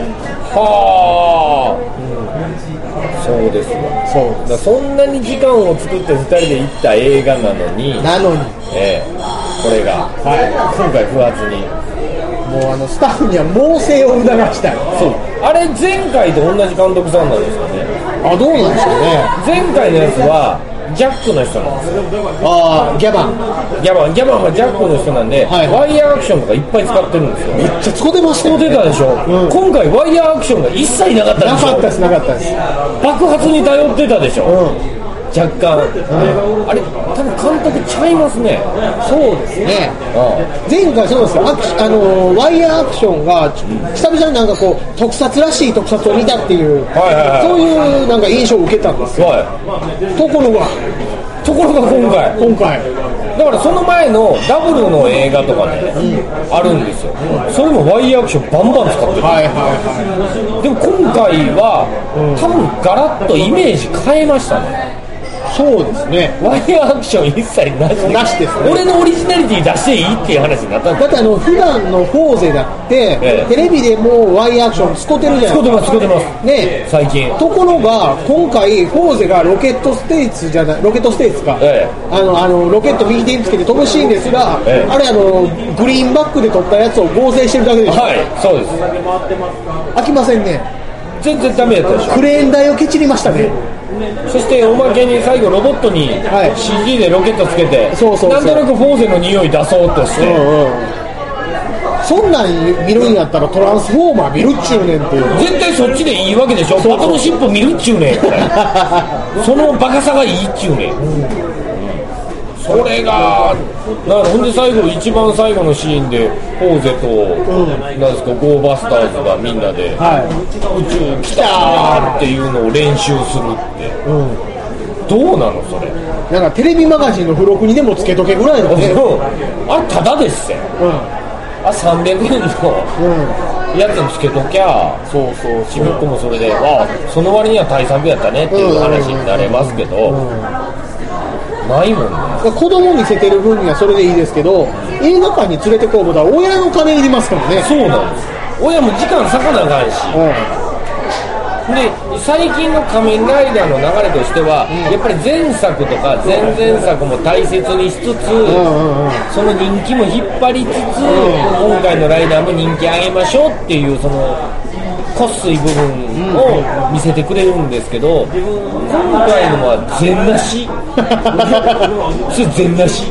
はあ、うん、そうですよそうだそんなに時間を作ってふたりで行った映画なのになのに、 ええ、これが、はい、今回不発にもうあのスタッフには猛省を促したいそうあれ前回と同じ監督さんなんですかねあどうなんですかね前回のやつはジャックの人なんですよああギャバンギャバンギャバンはジャックの人なんで、はい、ワイヤーアクションとかいっぱい使ってるんですよめっちゃ使ってましたよ、ね、使ってたでしょ、うん、今回ワイヤーアクションが一切なかったでしょなかったですなかったです爆発に頼ってたでしょ、うん若干、うん、あれ多分監督ちゃいますねそうですね、 ああ前回そうですよアクシあのワイヤーアクションが久々になんかこう特撮らしい特撮を見たっていう、はいはいはい、そういうなんか印象を受けたんですよ、はい、ところがところが今回今回だからその前のダブルの映画とかね、うん、あるんですよ、うん、それもワイヤーアクションバンバン使ってる、はいはいはい、でも今回は、うん、多分ガラッとイメージ変えましたね。 そうですねワイヤーアクション一切なしでなしですね俺のオリジナリティ出していいっていう話になったんですだってあの普段のフォーゼだって、ええ、テレビでもワイヤーアクション使ってるじゃないですか使ってます使ってますね最近ところが今回フォーゼがロケットステイツじゃないロケットステイツか、ええ、あのあのロケット右手につけて飛ぶシーンですが、ええ、あれあのグリーンバックで撮ったやつを合成してるだけでしょはいそうです飽きませんね全然ダメだったでしょクレーン台を蹴散りましたねそしておまけに最後ロボットに シージー でロケットつけて、はい、そうそうそうなんとなくフォーゼの匂い出そうとして、うんうん、 そんなん見るんやったらトランスフォーマー見るっちゅうねんっていう絶対そっちでいいわけでしょバカの尻尾見るっちゅうねんそのバカさがいいっちゅうねん、うんそれがなほんで最後一番最後のシーンでフォーゼと、うん、なんですかゴーバスターズがみんなで、はい、宇宙来たーっていうのを練習するって、うん、どうなのそれなんかテレビマガジンの付録にでもつけとけぐらいのね、 うん、あれタダですよ、うん、あさんびゃくえんの、うん、やつにつけときゃそうそうちびっこもそれであその割には大作やったねっていう話になれますけど、うんうんないもんね子供見せてる分にはそれでいいですけど映画館に連れてこうことは親の金いりますからねそうなんです親も時間割かなあかんし、うん、で最近の仮面ライダーの流れとしては、うん、やっぱり前作とか前々作も大切にしつつ、うんうんうん、その人気も引っ張りつつ、うん、今回のライダーも人気上げましょうっていうそのこっすい部分を見せてくれるんですけど、今回のは全なしそれ全なし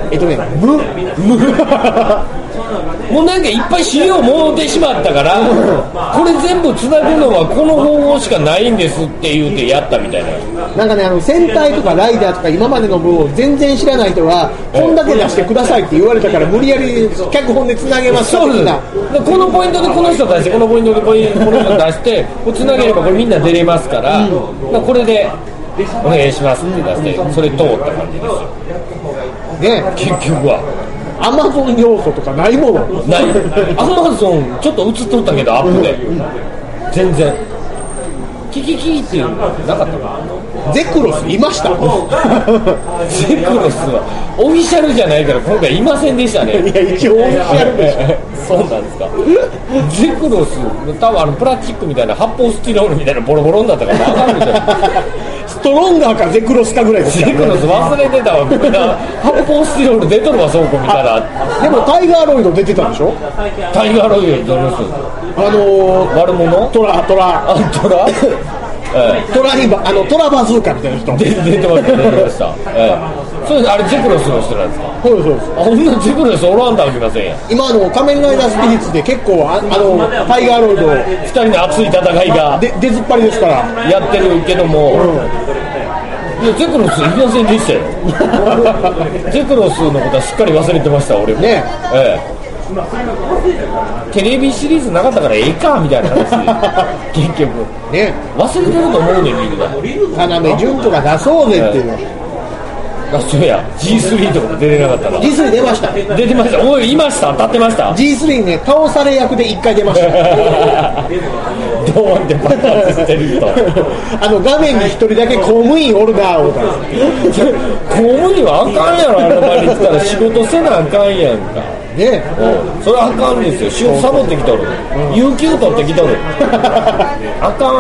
えっとね無無もうなんかいっぱい資料もうてしまったからこれ全部つなぐのはこの方法しかないんですって言うてやったみたいな。 なんかね、あの戦隊とかライダーとか今までの分を全然知らない人はこんだけ出してくださいって言われたから無理やり脚本でつなげますそうです。このポイントでこの人出してこのポイントでこの人出してこうつなげればこれみんな出れますから、うん、これでお願いしますって出してそれ通った感じですよね。結局はアマゾン要素とかないものない。アマゾンちょっと映っとったけどアップで、うん、全然キキキっていうのなかったか。 ゼクロスいましたゼクロスはオフィシャルじゃないから今回いませんでしたね。 いや一応オフィシャルでしょそうなんですか。ゼクロス多分あのプラスチックみたいな発泡スチロールみたいなボロボロになったから分かるじゃん。 ストロンガーかゼクロスかぐらいですゼクロス忘れてたわ。発泡スチロール出とるわ倉庫見たら。 でもタイガーロイド出てたでしょ。 タイガーロイドどの人あのー、 悪者トラトラあトラええ、トラにあのトラバズーカみたいな人出てました出てました、ええ、それあれゼクロスの人なんですか。 そうですそうです。 あんなゼクロスおらんとあきませんや。 今の仮面ライダースピリッツで結構ああのタイガーロイドふたりの熱い戦いがで出ずっぱりですからやってるけども、うん、いやゼクロスいませんでしたよゼクロスのことはしっかり忘れてました俺もね、ええ、テレビシリーズなかったからええかみたいな話結局ね忘れてると思うねみんな。 要潤とか出そうぜっていう、 あそうや ジースリー とかも出れなかったな。 ジースリー 出ました出てました。おいいました立ってましたジースリー ね倒され役でいっかい出ましたドーンって爆発してるとあの画面にひとりだけ公務員おるな思ったんです公務員はあかんやろあの場に来たら仕事せなあかんやんかね、 うん、それはあかんですよ。仕事サボってきとる、うん、有給取ってきとるあかん、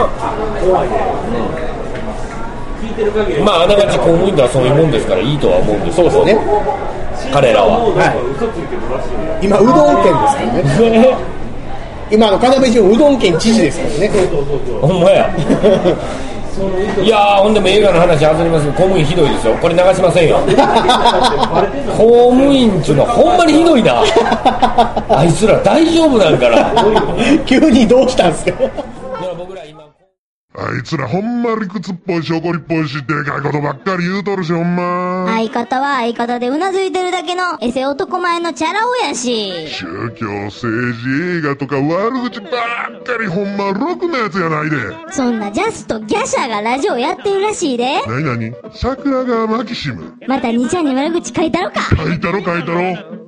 うん、まああながち公務員とはそういうもんですからいいとは思うんですけど。そうですね彼らは、はい、 今うどん県ですからね今の要潤うどん県知事ですからねほんまやいやーほんでも映画の話外れますけど公務員ひどいですよ。これ流しませんよ公務員っていうのはほんまにひどいなあいつら大丈夫なんかな急にどうしたんすか。 僕ら今あいつらほんま理屈っぽいし怒りっぽいしでかいことばっかり言うとるしほんま。 相方は相方でうなずいてるだけのエセ男前のチャラ男やし。 宗教政治映画とか悪口ばっかりほんまろくなやつやないで。 そんなジャスとギャシャがラジオやってるらしいで。 なになに桜川マキシムまたにちゃんに悪口書いたろか。 書いたろ書いたろ